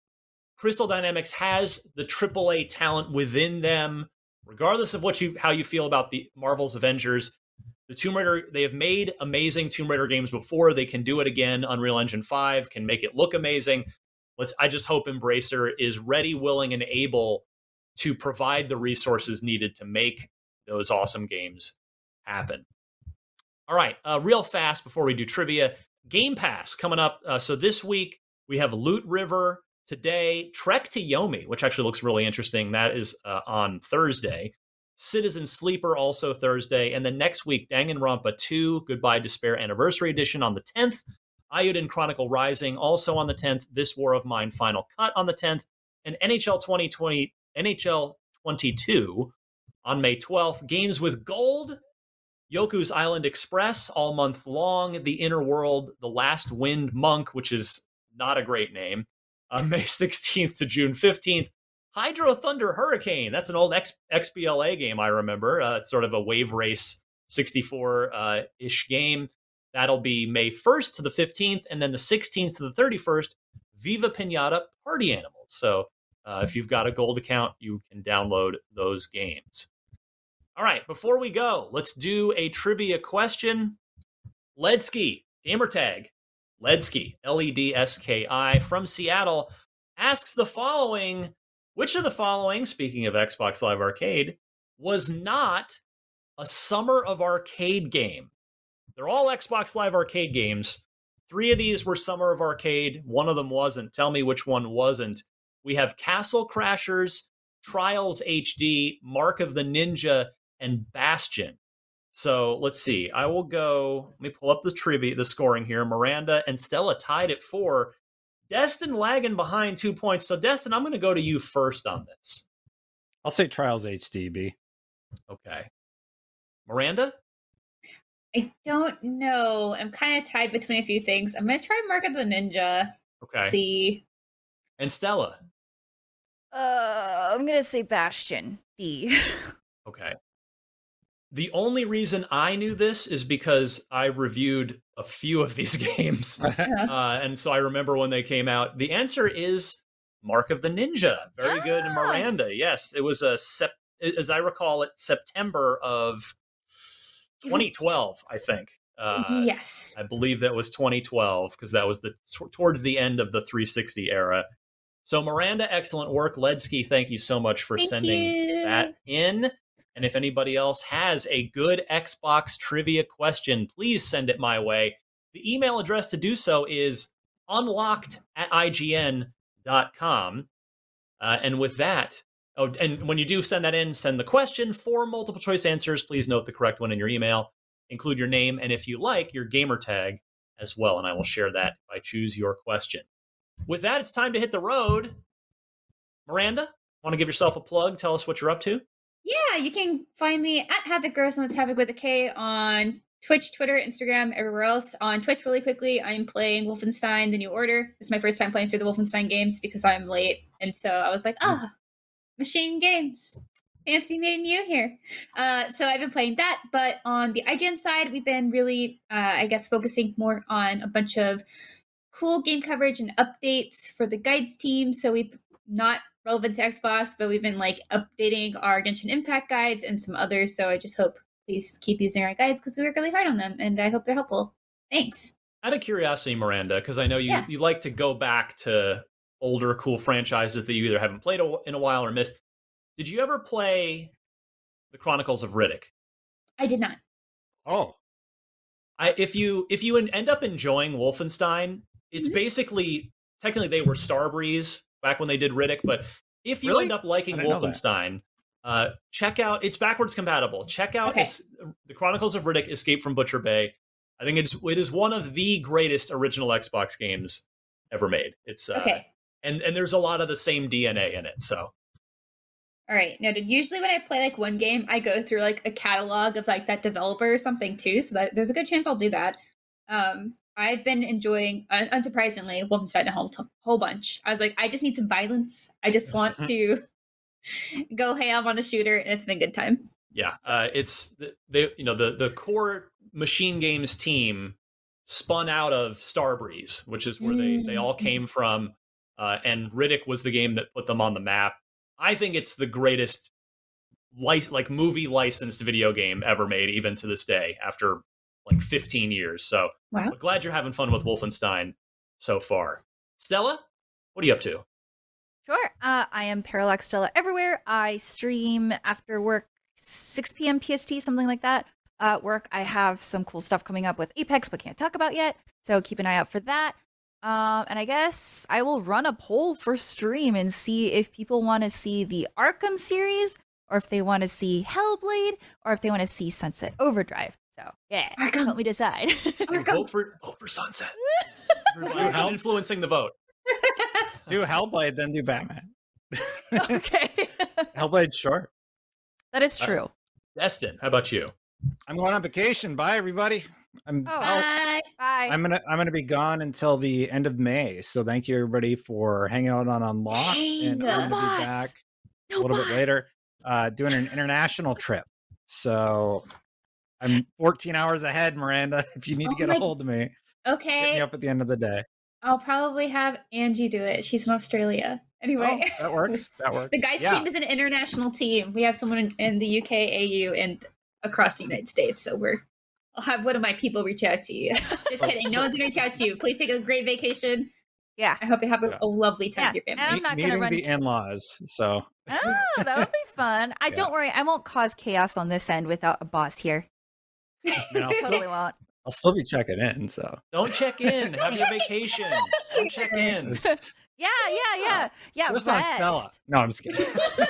S1: Crystal Dynamics has the triple A talent within them, regardless of what you how you feel about the Marvel's Avengers. The Tomb Raider, they have made amazing Tomb Raider games before. They can do it again. Unreal Engine five can make it look amazing. Let's. I just hope Embracer is ready, willing, and able to provide the resources needed to make those awesome games happen. All right, uh, real fast before we do trivia, Game Pass coming up. Uh, so this week we have Loot River today, Trek to Yomi, which actually looks really interesting. That is uh, on Thursday. Citizen Sleeper also Thursday, and then next week Danganronpa two Goodbye Despair Anniversary Edition on the tenth. Ayuden Chronicle Rising also on the tenth. This War of Mine Final Cut on the tenth, and N H L twenty twenty N H L twenty-two on May twelfth. Games with Gold, Yoku's Island Express all month long. The Inner World, The Last Wind Monk, which is not a great name, uh, May sixteenth to June fifteenth. Hydro Thunder Hurricane, that's an old X- XBLA game I remember. Uh, it's sort of a wave race sixty-four-ish uh, game. That'll be May first to the fifteenth, and then the sixteenth to the thirty-first, Viva Pinata Party Animals. So uh, if you've got a gold account, you can download those games. All right, before we go, let's do a trivia question. Ledsky, gamertag, Ledsky, L E D S K I, from Seattle, asks the following: which of the following, speaking of Xbox Live Arcade, was not a Summer of Arcade game? They're all Xbox Live Arcade games. Three of these were Summer of Arcade. One of them wasn't. Tell me which one wasn't. We have Castle Crashers, Trials H D, Mark of the Ninja, and Bastion. So let's see. I will go. Let me pull up the trivia, the scoring here. Miranda and Stella tied at four. Destin lagging behind two points. So Destin, I'm going to go to you first on this.
S6: I'll say Trials H D B.
S1: Okay. Miranda?
S5: I don't know. I'm kind of tied between a few things. I'm gonna try Mark of the Ninja.
S1: Okay.
S5: See.
S1: And Stella?
S2: uh, I'm gonna say Bastion D.
S1: Okay. The only reason I knew this is because I reviewed a few of these games. uh, and so I remember when they came out. The answer is Mark of the Ninja. Very good,
S2: Yes!
S1: Miranda. Yes, it was a, sep- as I recall it, September of twenty twelve, I think. Uh,
S5: yes.
S1: I believe that was twenty twelve because that was the t- towards the end of the three sixty era. So Miranda, excellent work. Ledsky, thank you so much for
S5: Thank
S1: sending
S5: you.
S1: that in. And if anybody else has a good Xbox trivia question, please send it my way. The email address to do so is unlocked at I G N dot com. Uh, and with that, oh, and when you do send that in, send the question. For multiple choice answers, please note the correct one in your email. Include your name, and if you like, your gamer tag as well, and I will share that if I choose your question. With that, it's time to hit the road. Miranda, want to give yourself a plug? Tell us what you're up to.
S5: Yeah, you can find me at Havoc Gross, and that's Havoc with a K, on Twitch, Twitter, Instagram, everywhere else. On Twitch, really quickly, I'm playing Wolfenstein: The New Order. It's my first time playing through the Wolfenstein games because I'm late, and so I was like, ah, Machine Games. Fancy meeting you here. Uh, so I've been playing that, but on the I G N side, we've been really, uh, I guess, focusing more on a bunch of cool game coverage and updates for the guides team. So we've not relevant to Xbox, but we've been like updating our Genshin Impact guides and some others. So I just hope please keep using our guides because we work really hard on them, and I hope they're helpful. Thanks.
S1: Out of curiosity, Miranda, because I know you,
S5: Yeah.
S1: you like to go back to older, cool franchises that you either haven't played a, in a while or missed. Did you ever play the Chronicles of Riddick?
S5: I did not.
S6: Oh,
S1: I, if you if you end up enjoying Wolfenstein, it's
S5: Mhm.
S1: basically technically they were Starbreeze back when they did Riddick, but if you
S6: Really?
S1: end up liking
S6: I didn't know that.
S1: Wolfenstein, uh, check out it's backwards compatible. Check out
S5: Okay.
S1: Es- the Chronicles of Riddick: Escape from Butcher Bay. I think it's it is one of the greatest original Xbox games ever made. It's uh,
S5: Okay.
S1: and and there's a lot of the same D N A in it. So
S5: All right. Noted. Usually when I play like one game, I go through like a catalog of like that developer or something too. So that there's a good chance I'll do that. Um, I've been enjoying, un- unsurprisingly, Wolfenstein a whole, t- whole bunch. I was like, I just need some violence. I just want to go ham on a shooter, and it's been a good time.
S1: yeah, uh, it's they you know the the core Machine Games team spun out of Starbreeze, which is where they they all came from, uh, and Riddick was the game that put them on the map. I think it's the greatest li- like movie licensed video game ever made, even to this day, after like fifteen years. So
S5: Wow.
S1: I'm glad you're having fun with Wolfenstein so far. Stella, what are you up to?
S2: Sure. Uh, I am Parallax Stella everywhere. I stream after work, six p.m. P S T, something like that. Uh, work, I have some cool stuff coming up with Apex, but can't talk about yet. So keep an eye out for that. Um, and I guess I will run a poll for stream and see if people want to see the Arkham series, or if they want to see Hellblade, or if they want to see Sunset Overdrive. So yeah,
S5: Arkham.
S2: help me decide.
S1: Vote for vote for Sunset. Everybody, I'm
S6: Help.
S1: influencing the vote.
S6: do Hellblade, then do Batman.
S2: Okay,
S6: Hellblade's short.
S2: that is true.
S1: Destin, how about you?
S6: I'm going on vacation. Bye, everybody. I'm
S2: Oh.
S6: out.
S5: Bye.
S2: Bye.
S6: I'm gonna I'm gonna be gone until the end of May. So thank you everybody for hanging out on Unlock, and
S5: Dang.
S6: I'm gonna
S2: Boss.
S6: be back
S2: No
S6: a little
S2: boss.
S6: bit later, uh, doing an international trip. So I'm fourteen hours ahead, Miranda. If you need to
S5: Oh
S6: get
S5: my-
S6: a hold of me, hit me
S5: Okay.
S6: up at the end of the day.
S5: I'll probably have Angie do it. She's in Australia. Anyway.
S6: Oh, that works. That works.
S5: The guys'
S6: yeah.
S5: team is an international team. We have someone in, in the U K, A U, and across the United States. So we're I'll have one of my people reach out to you. Just
S6: Oh,
S5: kidding. No
S6: so-
S5: one's gonna reach out to you. Please take a great vacation.
S2: Yeah.
S5: I hope you have a,
S6: Yeah.
S5: a lovely time
S2: Yeah,
S5: with your
S2: and
S5: family.
S2: I'm not
S6: Meeting
S2: gonna run-
S6: the in-laws. So
S2: Oh, that would be fun. I
S6: Yeah.
S2: don't worry. I won't cause chaos on this end without a boss here.
S6: and I'll,
S2: Totally
S6: still,
S2: won't.
S6: I'll still be checking in. So
S1: Don't check in. Have your vacation. Don't check in.
S6: It's-
S2: Yeah, yeah, yeah, yeah.
S6: just on Stella.
S2: Rest.
S6: No, I'm just kidding.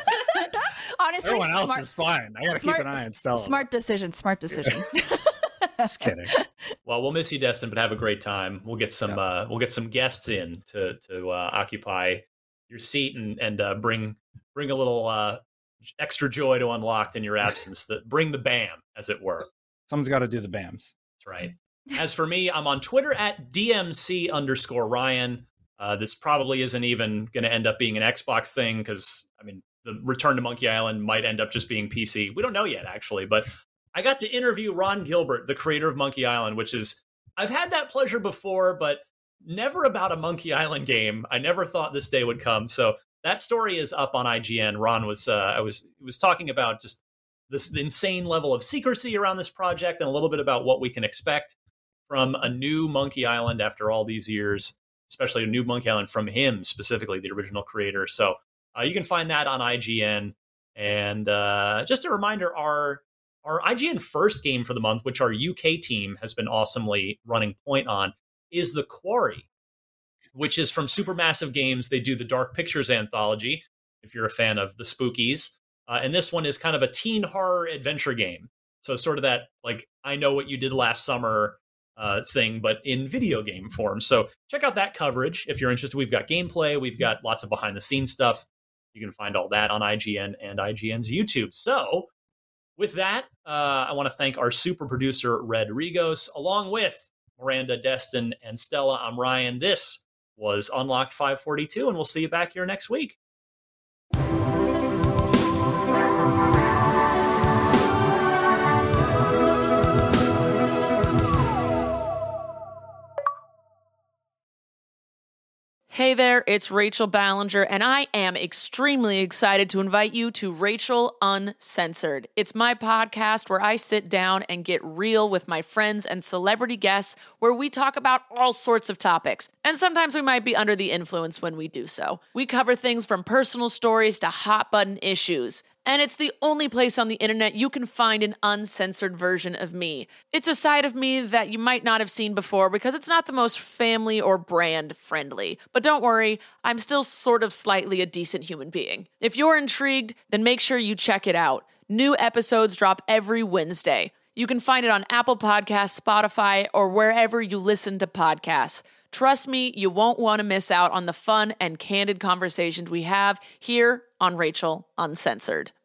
S2: Honestly,
S6: Everyone else
S2: smart,
S6: is fine. I gotta
S2: smart-
S6: keep an eye on Stella.
S2: smart decision. Smart decision.
S6: Just kidding.
S1: Well, we'll miss you, Destin, but have a great time. We'll get some.
S6: Yeah.
S1: Uh, we'll get some guests in to to uh, occupy your seat and and uh, bring bring a little uh, extra joy to Unlocked in your absence. That bring the bam, as it were.
S6: Someone's got to do the B A Ms.
S1: That's right. As for me, I'm on Twitter at D M C underscore Ryan. Uh, this probably isn't even going to end up being an Xbox thing because, I mean, the Return to Monkey Island might end up just being P C. We don't know yet, actually. But I got to interview Ron Gilbert, the creator of Monkey Island, which is, I've had that pleasure before, but never about a Monkey Island game. I never thought this day would come. So that story is up on I G N. Ron was, uh, I was, was talking about just this insane level of secrecy around this project and a little bit about what we can expect from a new Monkey Island after all these years, especially a new Monkey Island from him, specifically the original creator. So uh, you can find that on I G N. And uh, just a reminder, our our I G N first game for the month, which our U K team has been awesomely running point on, is The Quarry, which is from Supermassive Games. They do the Dark Pictures anthology, if you're a fan of the Spookies. Uh, and this one is kind of a teen horror adventure game. So sort of that, like, I Know What You Did Last Summer uh, thing, but in video game form. So check out that coverage if you're interested. We've got gameplay. We've got lots of behind-the-scenes stuff. You can find all that on I G N and I G N's YouTube. So with that, uh, I want to thank our super producer, Red Rigos, along with Miranda, Destin, and Stella. I'm Ryan. This was Unlocked five forty-two, and we'll see you back here next week.
S8: Hey there, it's Rachel Ballinger, and I am extremely excited to invite you to Rachel Uncensored. It's my podcast where I sit down and get real with my friends and celebrity guests, where we talk about all sorts of topics. And sometimes we might be under the influence when we do so. We cover things from personal stories to hot button issues. And it's the only place on the internet you can find an uncensored version of me. It's a side of me that you might not have seen before because it's not the most family or brand friendly. But don't worry, I'm still sort of slightly a decent human being. If you're intrigued, then make sure you check it out. New episodes drop every Wednesday. You can find it on Apple Podcasts, Spotify, or wherever you listen to podcasts. Trust me, you won't want to miss out on the fun and candid conversations we have here on Rachel Uncensored.